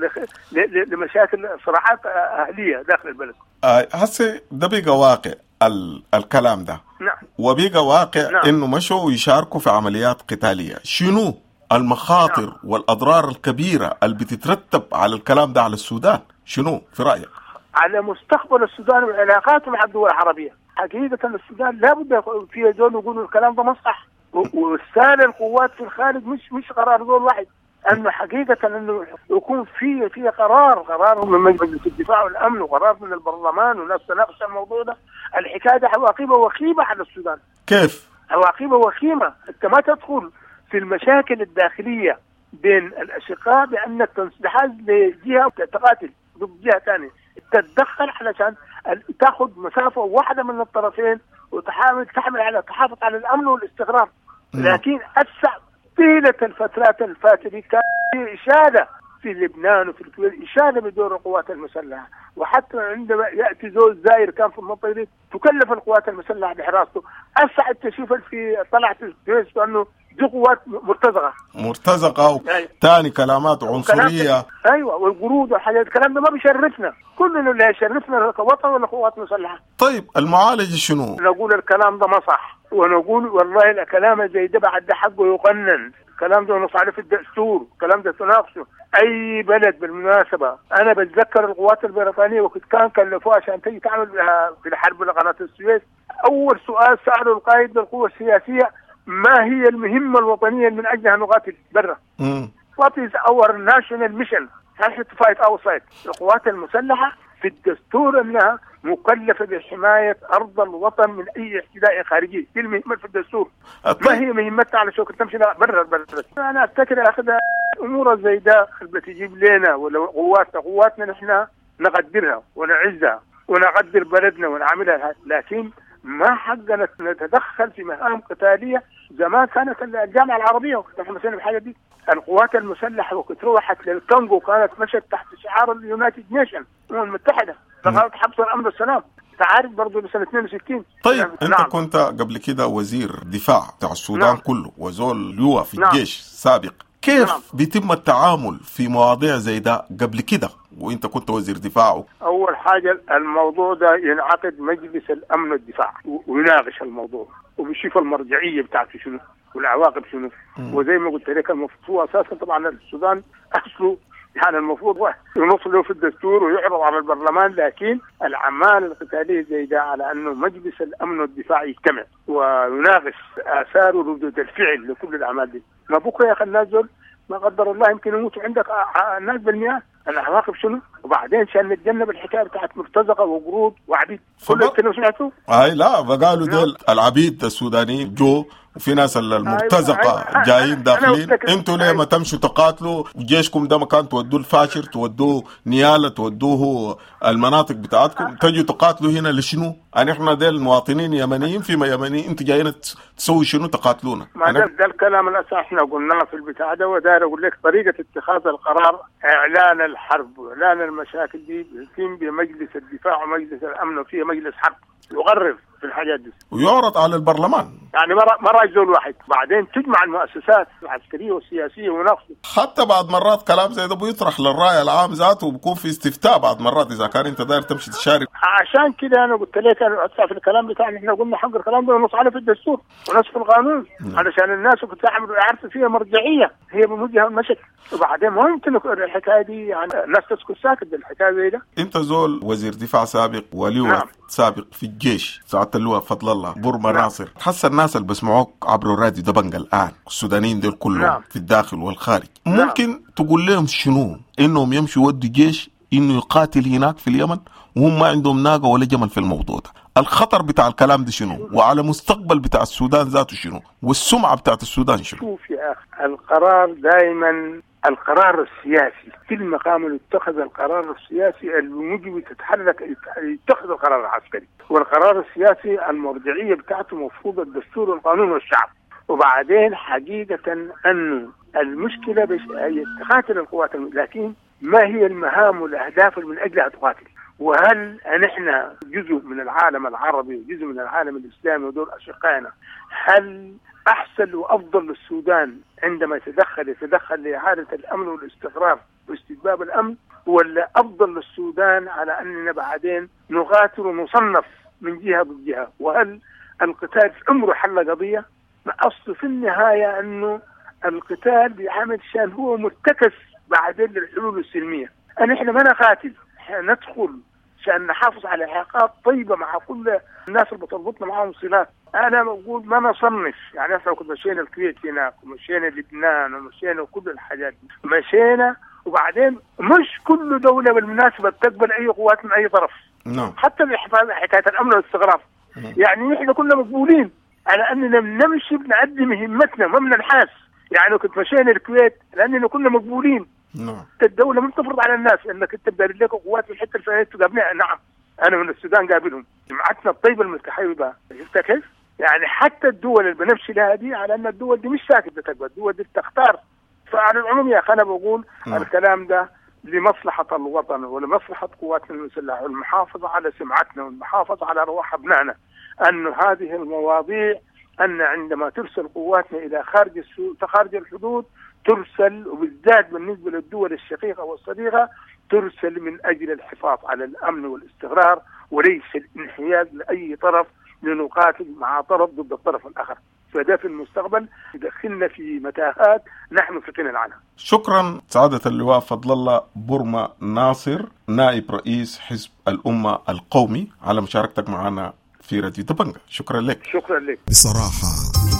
لمشاكل صراعات أهلية داخل البلد. هسه ده بيقى واقع الكلام ده. نعم. وبيقى واقع. نعم. إنه مشوا ويشاركوا في عمليات قتالية. شنو المخاطر نعم. والأضرار الكبيرة اللي بتترتب على الكلام ده على السودان؟ شنو في رأيك؟ على مستقبل السودان وعلاقاته مع الدول العربية. حقيقة السودان لابد في دول يقولوا الكلام ده مصح، وإرسال القوات في الخارج مش قرار دول واحد، أنه حقيقة أنه يكون في قرار من مجلس الدفاع والأمن وقرار من البرلمان والناس تناقش الموضوع ده. الحكاية ده عواقبها وخيمة على السودان. كيف؟ عواقبها وخيمة. أنت ما تدخل في المشاكل الداخلية بين الأشقاء بأنك تنحاز لجهة وتقاتل ضد جهة ثانية، تتدخل علشان تأخذ مسافة واحدة من الطرفين وتحمل على تحافظ على الأمن والاستقرار. لكن أسع طيلة الفترات الفاترة كان في إشادة في لبنان وفي الكويت، إشادة بدور القوات المسلحة، وحتى عندما يأتي زول زائر كان في المنطقة دي تكلف القوات المسلحة بحراسته. أسع التشوف في طلعت الجيش أنه دي قوات مرتزقة وثاني كلامات عنصرية. أيوة، والقرود والحاجات الكلام ده ما بيشرفنا، كلنا اللي يشرفنا كوطن ولا قوات مسلحة. طيب المعالجة شنو؟ نقول الكلام ده ما صح، ونقول والله الكلام زي ده بعد حقه يقنن. الكلام ده نص عليه في الدستور، الكلام ده تناقشه اي بلد. بالمناسبه انا بتذكر القوات البريطانيه وقت كان كلفوها عشان تيجي تعمل في الحرب لقناه السويس، اول سؤال ساله القائد للقوه السياسيه: ما هي المهمه الوطنيه من اجلها نقاتل برا؟ What is our national mission? How to fight outside. القوات المسلحه في الدستور انها مكلفه بحمايه ارض الوطن من اي اعتداء خارجي، دي المهمه في الدستور. ما هي مهمتها على شو تمشي برا البلد؟ انا افتكر اخذ امور زي ده بتجيب لنا ولا قواتنا نحن نقدرها ونعزها ونقدر بلدنا ونعملها، لكن ما حقنا نتدخل في مهام قتاليه. زمان كانت الجامعه العربيه وقت احنا مسويين الحاجه دي، القوات المسلحه وقت روحت للكونغو كانت مشت تحت شعار اليونايتد نيشن الامم المتحده، فقالت حبس الامن والسلام. تعرف برضه بسنه 62. طيب انت كنت قبل كده وزير دفاع بتاع السودان كله وزول لواء في الجيش سابق، كيف بيتم التعامل في مواضيع زي ده قبل كده وانت كنت وزير دفاع؟ اول حاجه الموضوع ده ينعقد مجلس الامن والدفاع ويناقش الموضوع وبيشوف المرجعيه بتاعته شنو والعواقب شنو. وزي ما قلت لك المفروض اساسا طبعا السودان اصله يعني المفروض ينص له في الدستور ويعرض على البرلمان، لكن الاعمال القتاليه زي ده على انه مجلس الامن والدفاع يجتمع ويناقش اثار وردود الفعل لكل الاعمال دي. ما بكره يا اخي الناس دول ما قدر الله يمكن يموتوا عندك الناس بالمئات، العواقب شنو؟ وبعدين عشان نتجنب الحكايه بتاعت مرتزقه وقروض وعبيد كل الكلام سمعتوا؟ لا فقالوا دول العبيد السودانيين جو وفي ناس المرتزقه جايين داخلين، انتوا ليه ما تمشوا تقاتلوا جيشكم ده مكان تودوه الفاشر تودوه نياله تودوه المناطق بتاعتكم، تجوا تقاتلوا هنا لشنو؟ احنا ديل المواطنين يمنيين فيما يمنيين، انتوا جايين تسوي شنو تقاتلونا؟ ما ده الكلام الاساسي احنا قلناه في البتاع ده، وداير اقول لك طريقه اتخاذ القرار اعلان الحرب واعلان المشاكل دي بيتم بمجلس الدفاع ومجلس الامن وفيه مجلس حرب يقرر في الحاجات دي ويعرض على البرلمان، يعني مرة زول واحد، بعدين تجمع المؤسسات العسكرية والسياسية ونفسه. حتى بعض مرات كلام زي ده بيطرح للرأي العام ذاته وبكون في استفتاء بعض مرات إذا كان أنت داير تمشي تشارك. عشان كده أنا قلت لك أنا في الكلام بتاعنا إحنا قلنا حق الكلام ده ونص عليه في الدستور ونص في القانون علشان الناس كنت يعرفوا فيها مرجعية هي بموجهة المشكل. وبعدين ما يمكن الحكاية دي يعني الناس تسكت ساكت بالحكاية زي ده. أنت زول وزير دفاع سابق ولواء سابق في الجيش سعادة اللواء فضل الله برما ناصر، تحس الناس اللي بسمعوك عبر الراديو دبنجة الآن السودانيين دول كلهم في الداخل والخارج ممكن تقول لهم شنو؟ إنهم يمشوا ودوا جيش إنه يقاتل هناك في اليمن وهم ما عندهم ناقة ولا جمل في الموضوع ده؟ الخطر بتاع الكلام ده شنو؟ وعلى مستقبل بتاع السودان ذاته شنو؟ والسمعة بتاعت السودان شنو؟ شوف يا أخي القرار دائما القرار السياسي في المقام اللي اتخذ القرار السياسي المجري تتحرك يتخذ القرار العسكري، والقرار السياسي المرجعية بتاعته مفروض الدستور والقانون والشعب. وبعدين حقيقة أنه المشكلة هي تقاتل القوات، لكن ما هي المهام والأهداف من أجلها تقاتل؟ وهل نحن جزء من العالم العربي وجزء من العالم الإسلامي ودول أشقائنا؟ هل أحسن وأفضل للسودان عندما يتدخل لإعادة الأمن والاستقرار واستتباب الأمن، ولا أفضل للسودان على أننا بعدين نقاتل ونصنف من جهة ضد جهة؟ وهل القتال عمره حل قضية؟ ما أصل في النهاية أنه القتال بيعمل شان هو مرتكز بعدين للحلول السلمية. إحنا ما نقاتل، ندخل عشان نحافظ على علاقات طيبة مع كل الناس اللي بتربطنا معهم صلات. أنا بقول ما نصنف، يعني إحنا كنا مشينا الكويت هناك ومشينا لبنان ومشينا كل الحاجات دي مشينا، وبعدين مش كل دولة بالمناسبة تقبل أي قوات من أي طرف. حتى حكاية الأمن والاستقرار يعني إحنا كنا مقبولين على أننا نمشي بنعدي مهمتنا ما بننحاس. يعني كنت مشينا الكويت لأننا كنا مقبولين. الدولة ما تفرض على الناس انك انت بدار لك قوات في الحته الفلانيه تقابلها. نعم انا من السودان قابلهم جماعتنا الطيبه المتحيبه. شفت كيف؟ يعني حتى الدول اللي بنمشي لها دي على ان الدول دي مش ساكته تقبل، الدول دي تختار. فعلى العموم يا اخي انا بقول الكلام ده لمصلحه الوطن ولمصلحه قواتنا المسلحه والمحافظه على سمعتنا والمحافظه على ارواح ابنائنا، ان هذه المواضيع ان عندما ترسل قواتنا الى خارج الحدود ترسل، وبالذات بالنسبة للدول الشقيقة والصديقة ترسل من أجل الحفاظ على الأمن والاستقرار وليس الانحياز لأي طرف لنقاتل مع طرف ضد الطرف الآخر. فده في المستقبل يدخلنا في متاهات نحن في غنى عنها. شكرا سعادة اللواء فضل الله بورما ناصر نائب رئيس حزب الأمة القومي على مشاركتك معنا في راديو دبنجة. شكرا لك. شكرا لك. بصراحة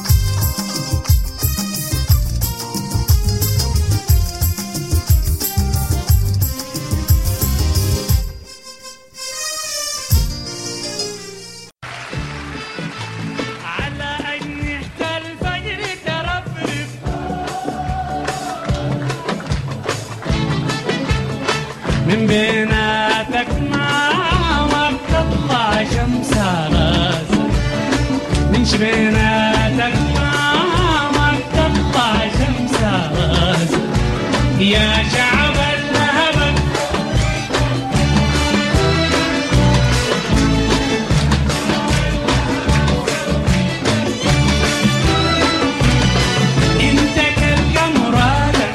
من بيناتك ما بتطلع شمس راسك، من بيناتك ما بتطلع شمس راسك يا شعب الهبل. انت كالقمرانك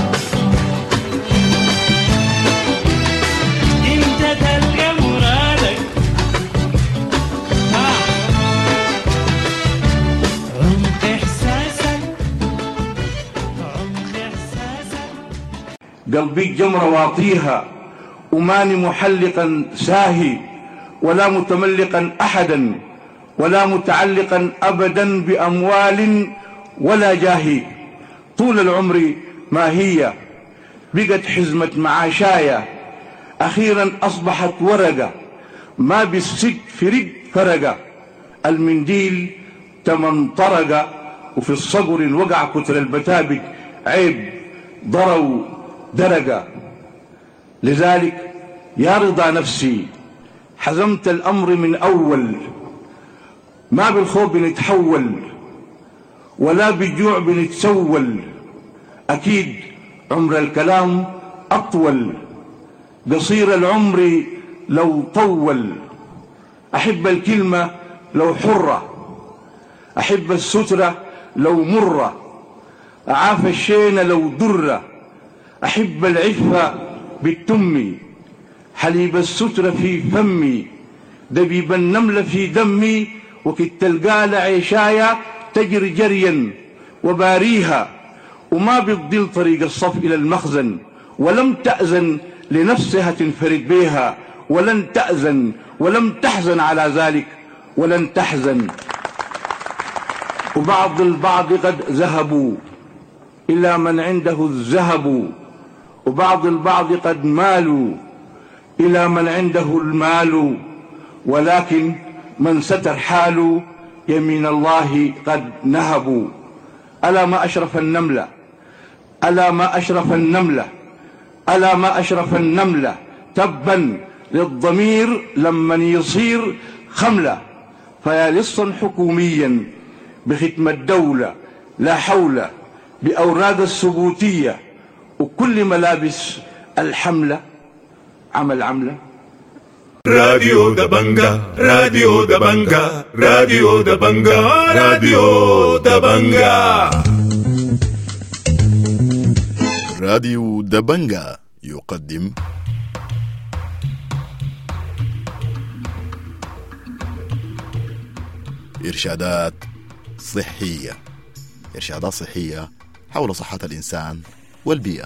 قلبي جمرة واطيها وماني محلقا ساهي ولا متملقا أحدا ولا متعلقا أبدا بأموال ولا جاهي. طول العمر ما هي بقت حزمة معاشايا، أخيرا أصبحت ورقة ما بالسج فرق فرقة. المنديل تمنطرقة وفي الصقر وقع كتر البتابك عيب ضروا درجة. لذلك يا رضا نفسي حزمت الأمر من أول، ما بالخوف بنتحول ولا بالجوع بنتسول. أكيد عمر الكلام أطول، قصير العمر لو طول. أحب الكلمة لو حرة، أحب السترة لو مرة، أعاف الشين لو درة. أحب العفة بالتم، حليب السترة في فمي، دبيب النملة في دمي. وكت القال عيشايا تجري جريا وباريها، وما بتضل طريق الصف إلى المخزن، ولم تأذن لنفسها تنفرد بها، ولن تأذن ولم تحزن على ذلك ولن تحزن. وبعض البعض قد ذهبوا إلى من عنده الذهب، وبعض البعض قد مالوا إلى من عنده المال. ولكن من ستر حاله يمين الله قد نهبوا. ألا ما أشرف النملة، ألا ما أشرف النملة، ألا ما أشرف النملة. تبا للضمير لمن يصير خملة. فيا لصا حكوميا بختم الدولة لا حول بأوراق الثبوتية وكل ملابس الحملة عمل عملة. راديو دبنجا راديو دبنجا راديو دبنجا راديو دبنجا راديو دبنجا يقدم إرشادات صحية، إرشادات صحية حول صحة الإنسان والبيئة.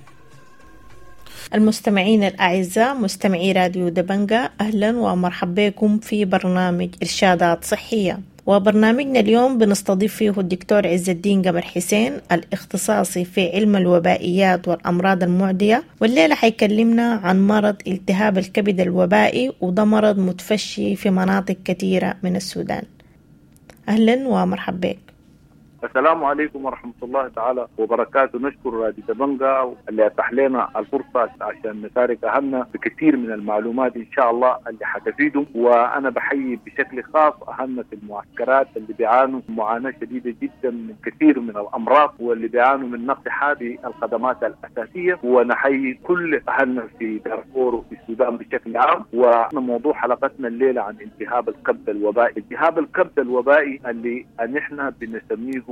المستمعين الأعزاء مستمعي راديو دبنجا، أهلا ومرحبا بكم في برنامج إرشادات صحية. وبرنامجنا اليوم بنستضيف فيه الدكتور عز الدين قمر حسين الاختصاصي في علم الوبائيات والأمراض المعدية، والليلة حيكلمنا عن مرض التهاب الكبد الوبائي، وده مرض متفشي في مناطق كثيرة من السودان. أهلا ومرحبا بك. السلام عليكم ورحمة الله تعالى وبركاته. نشكر راديو دبنجا اللي أتاح لنا الفرصة عشان نشارك أهلنا بكثير من المعلومات إن شاء الله اللي حتفيدهم. وأنا بحيي بشكل خاص أهلنا في المعسكرات اللي بيعانوا معاناة شديدة جدا من كثير من الأمراض، واللي بيعانوا من نقص هذه الخدمات الأساسية. ونحيي كل أهلنا في دارفور وفي السودان بشكل عام. وموضوع حلقتنا الليلة عن التهاب الكبد الوبائي. التهاب الكبد الوبائي اللي نحن بنسميه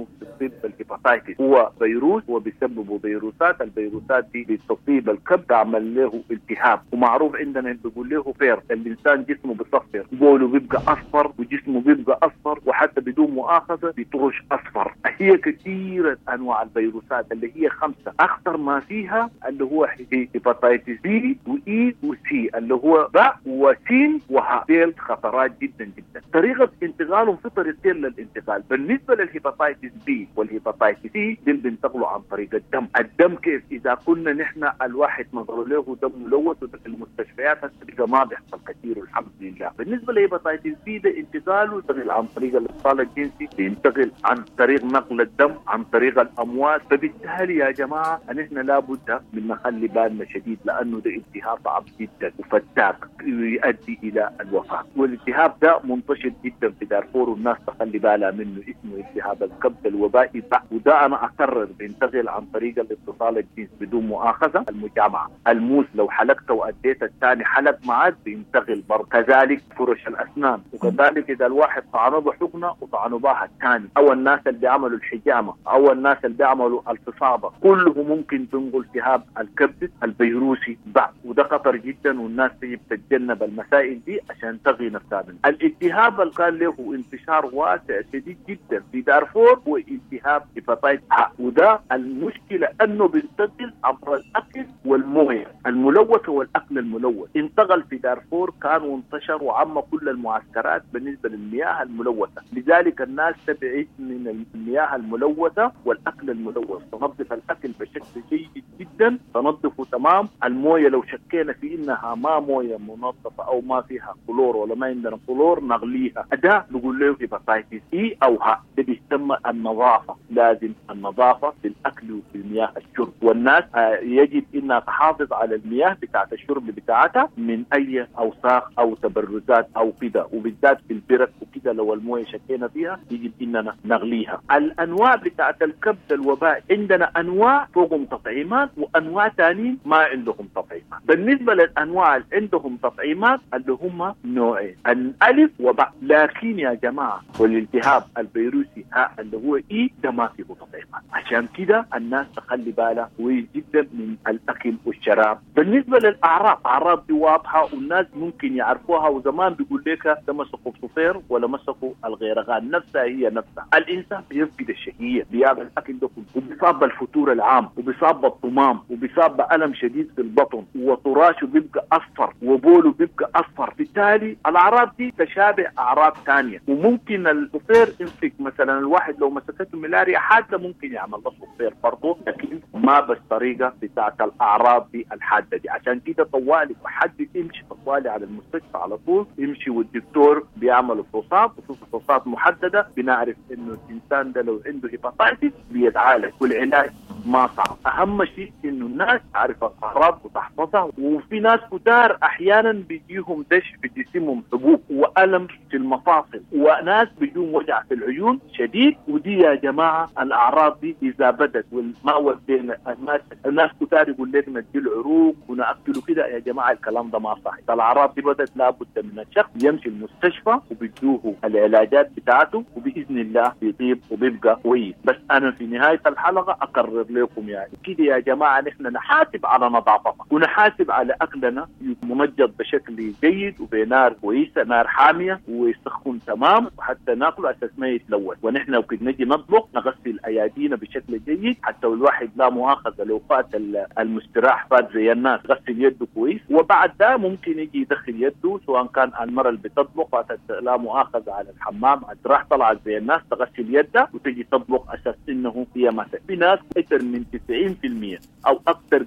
لانه بتصيب بالهيباتايتس هو فيروس وبيسببوا فيروسات. الفيروسات دي بتصيب الكبد تعمل له التهاب، ومعروف عندنا بيقول له فير، الانسان جسمه بيصفر، بوله بيبقى اصفر وجسمه بيبقى اصفر وحتى بدون مؤاخذه بيطرش اصفر. هي كثيره انواع الفيروسات اللي هي 5 اخطر ما فيها اللي هو هيباتايتس بي واي وسي اللي هو باء وسين وهاء. ديل خطرات جدا جدا. طريقه انتقالهم في طريقتين للانتقال. بالنسبه للهيباتايتس بي والهيباتايتس سي دول بينتقلوا عن طريق الدم. الدم كيف؟ اذا كنا نحن الواحد نظر له دم ملوث وفي المستشفيات هسه ما بيحصل كثير والحمد لله. بالنسبه للهيباتايتس بي ده انتقاله ينتقل عن طريق الاتصال الجنسي، ينتقل عن طريق نقل الدم، عن طريق الاموات. فبالتالي يا جماعه نحن لابد من نخلي بالنا شديد، لانه ده التهاب صعب جدا وفتاك يؤدي الى الوفاه. والالتهاب ده منتشر جدا في دارفور والناس تخلي بالها منه، اسمه التهاب الكبد الوبائي. وده انا اكرر بينتقل عن طريق الاتصال الجنسي بدون مؤاخذه. المجامعه، الموس لو حلقته واديت الثاني حلق معك بينتقل برضه. كذلك فرش الاسنان، وكذلك اذا الواحد طعنه بحقنه وطعنه بها الثاني، او الناس اللي بيعملوا الحجامه، او الناس اللي بيعملوا الفصابه، كله ممكن تنقل التهاب الكبد الفيروسي بعد. وده خطر جدا والناس تجب تتجنب المسائل دي عشان تغي نفسها. الالتهاب اللي كان له انتشار واسع شديد جدا في دارفور هو التهاب هيباتايتس ع، وده المشكله انه بينتقل عبر الاكل والمويه الملوثه والاكل الملوث. انتقل في دارفور كان وانتشر وعم كل المعسكرات بالنسبه للمياه الملوثه. لذلك الناس تبعد من المياه الملوثه والاكل الملوث. تنظف الاكل بشكل جيد جدا، تنظفه تمام. المويه لو شكينا في انها ما مويه منظفه او ما فيها كلور ولا ما عندنا كلور نغليها. ده نقول له هيباتايتس اي او ها. ده بيسمى النظافه. لازم النظافه في الاكل وفي المياه الشرب. والناس يجب انها تحافظ على المياه بتاعت الشرب بتاعتها من اي اوساخ او تبرزات او كده، وبالذات في البرد وكده لو المويه شكينا فيها يجب اننا نغليها. الانواع بتاعت الكبد الوبائي عندنا انواع فوقهم تطعيمات وانواع ثانيين ما عندهم تطعيمات. بالنسبه للانواع اللي عندهم تطعيمات اللي هم نوعين، الالف وباء. لكن يا جماعه والالتهاب الفيروسي ها اللي هو اي ده ما فيه تطعيمات. عشان كده الناس تخلي بالها كويس جدا من الاكل والشراب. بالنسبه للاعراض، اعراض دي واضحه والناس ممكن يعرفوها. وزمان بيقول لك ده مسكوا الصفير ولا مسكوا الغيرغان، نفسها هي نفسها. الانسان بيفقد الشهيه بياكل الاكل ده كله، وبيصاب بالفتور العام، وبيصاب بالطمام، وبيصاب بالم شديد في البطن، وطراشه بيبقى اصفر، وبوله بيبقى اصفر. بالتالي الاعراض دي تشابه اعراض ثانيه. وممكن الصفير يمسك مثلا الواحد لو مسكته ملاريا حاده ممكن يعمل له صفير برضه، لكن ما بالطريقه بتاعت الاعراض دي الحاده دي. عشان كده طوالي وحد يمشي طوالي على المستشفى على طول، يمشي والدكتور بيعمل فحوصات وفحوصات محدده، بنعرف انه الانسان ده لو عنده هيباتايتس بيتعالج. والعلاج ما صعب. اهم شيء انه الناس تعرف الاعراض وتحفظها. وفي ناس كتار احيانا بيجيهم دش في جسمهم، حبوب والم في المفاصل، وناس بيجيهم وجع في العيون شديد. ودي يا جماعه الاعراض دي اذا بدت والما ودينا الناس كتار يقول لك ندي العروق وناكله كده. يا جماعه الكلام ده ما صحيح. الاعراض دي بدت لابد من الشخص يمشي المستشفى وبيدوه العلاجات بتاعته، وباذن الله بيطيب وبيبقى كويس. بس انا في نهايه الحلقه اكرر لكم يعني كده يا جماعه نحن نحاسب على نظافتنا ونحاسب على اكلنا ممجد بشكل جيد وبنار كويسه، نار حاميه ويسخن تمام وحتى ناكله اساس ما يتلوث. ونحن وكده نجي نطبخ نغسل ايادينا بشكل جيد، حتى الواحد لا مؤاخذه لو فات المستراح فات زي الناس غسل يده كويس. وبعد ده ممكن يجي يدخل يده، سواء كان المرأة اللي بتطبخ فاتت لا مؤاخذه على الحمام راح طلعت زي الناس تغسل يدها وتجي تطبخ اساس انه هي مثلا. في ناس اكثر من 90% او اكثر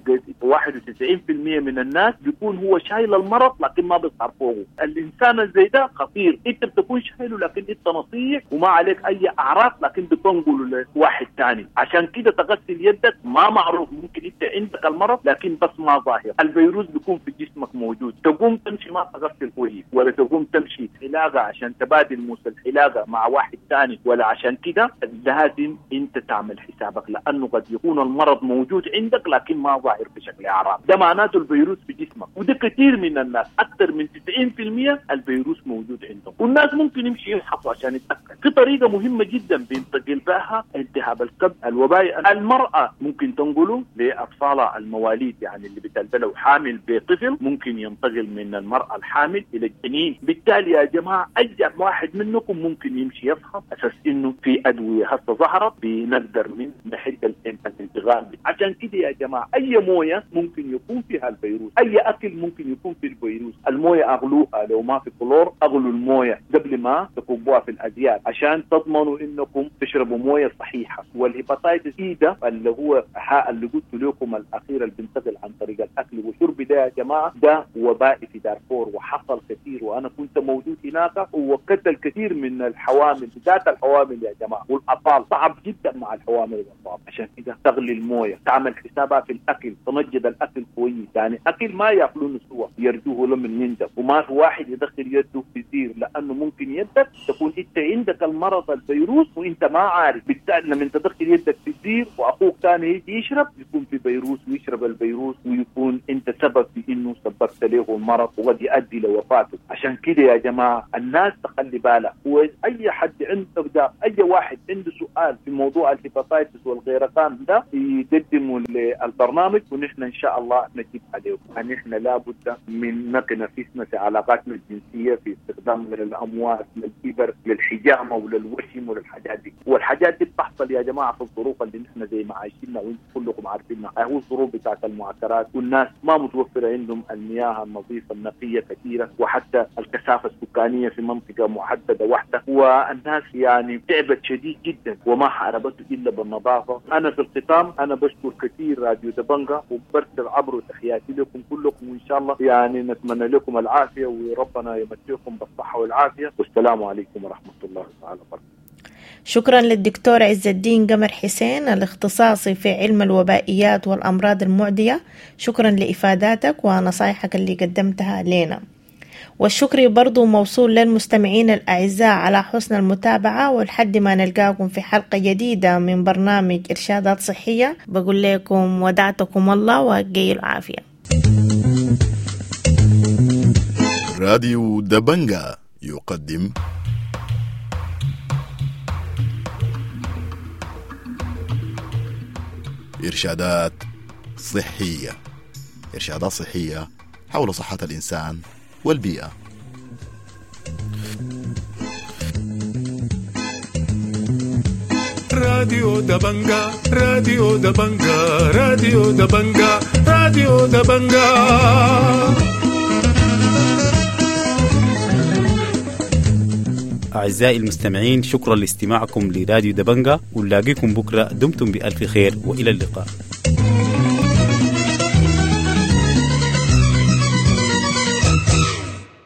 91% من الناس بيكون هو شايل المرض لكن ما بيظهر فوقه. الانسان الزي ده خطير، انت بتكون شايله لكن انت نصيح وما عليك اي اعراض لكن بتنقله لواحد ثاني. عشان كده تغسل يدك ما معروف، ممكن انت عندك المرض لكن بس ما ظاهر. الفيروس بيكون في جسمك موجود، تقوم تمشي ما تغسل كويس، ولا تقوم تمشي حلاقه عشان تبادل موس الحلاقه مع واحد ثاني، ولا عشان كده لازم انت تعمل حسابك، لانه قد يكون يكون المرض موجود عندك لكن ما ظاهر بشكل أعراض، ده معناته الفيروس في جسمك. وده كثير من الناس، أكثر من 90% الفيروس موجود عندهم، والناس ممكن يمشي يفحصوا عشان يتأكد. في طريقة مهمة جدا بينتقل بها التهاب الكبد الوبائي. المرأة ممكن تنقله لأطفالها المواليد، يعني اللي بتلبلوا حامل بطفل ممكن ينتقل من المرأة الحامل إلى الجنين. بالتالي يا جماعة أي واحد منكم ممكن يمشي يفحص أساس إنه في أدوية هسه ظهرت بنقدر من نحد الانتقال. عشان كده يا جماعة أي موية ممكن يكون فيها الفيروس، أي أكل ممكن يكون فيه الفيروس. الموية أغلوها، لو ما في كلور أغلوا الموية قبل ما تكبوها في الأزياد عشان تضمنوا إنكم تشربوا موية صحيحة. والهيباتايتس إي ده اللي هو اللي قلت لكم الأخير اللي بينتقل عن طريق الأكل والشرب ده يا جماعة ده وبائي في دارفور وحصل كثير، وأنا كنت موجود هناك وقتل كثير من الحوامل، ذات الحوامل يا جماعة والأطفال. صعب جدا مع الحوامل والأطفال. عشان كده تغلي الموية، تعمل حسابها في الأكل، تنجد الأكل كويس، يعني أكل ما يأكلونه سوا يرجوه لمن يندب، وما في واحد يدخل يده في زير لأنه ممكن يدك تكون أنت عندك المرض الفيروس وأنت ما عارف. بالتالي لما تدخل يدك في زير وأخوك ثاني يجي يشرب يكون في فيروس ويشرب الفيروس ويكون أنت سبب في إنه سببت له المرض وقد يؤدي لوفاته. عشان كده يا جماعة الناس تخلي بالها، وأي حد عنده ده، أي واحد عنده سؤال في موضوع الهيباتايتس والغيرقان ده يقدموا للبرنامج ونحن إن شاء الله نجيب عليهم. يعني إحنا لابد من نتنافسنا في علاقاتنا الجنسية في استخدام للأموال، للإبر، للحجامة وللوشم وللحاجات دي. والحاجات دي بتحصل يا جماعة في الظروف اللي نحن زي ما عايشينها وانتم كلكم عارفينها، هو الظروف بتاعت المعسكرات، والناس ما متوفرة عندهم المياه النظيفة النقية كثيرة، وحتى الكثافة السكانية في منطقة محددة واحدة، والناس يعني تعبت شديد جدا وما حاربته إلا بالنظافة. أنا في الختام أنا بشكر كثير راديو دبنجا وبرسل عبر تحياتي لكم كلكم، وإن شاء الله يعني نتمنى لكم العافية وربنا يمتعكم بالصحة والعافية، والسلام عليكم ورحمة الله تعالى وبركاته. شكرا للدكتور عز الدين قمر حسين الاختصاصي في علم الوبائيات والأمراض المعدية. شكرا لإفاداتك ونصايحك اللي قدمتها لنا، والشكر برضو موصول للمستمعين الأعزاء على حسن المتابعة. ولحد ما نلقاكم في حلقة جديدة من برنامج إرشادات صحية بقول لكم ودعتكم الله وأجي العافية. راديو دبنجا يقدم إرشادات صحية. إرشادات صحية حول صحة الإنسان والبيئة. راديو دبنجا راديو دبنجا راديو دبنجا راديو دبنجا. أعزائي المستمعين، شكرا لاستماعكم لراديو دبنجا، ونلاقيكم بكرة. دمتم بألف خير وإلى اللقاء.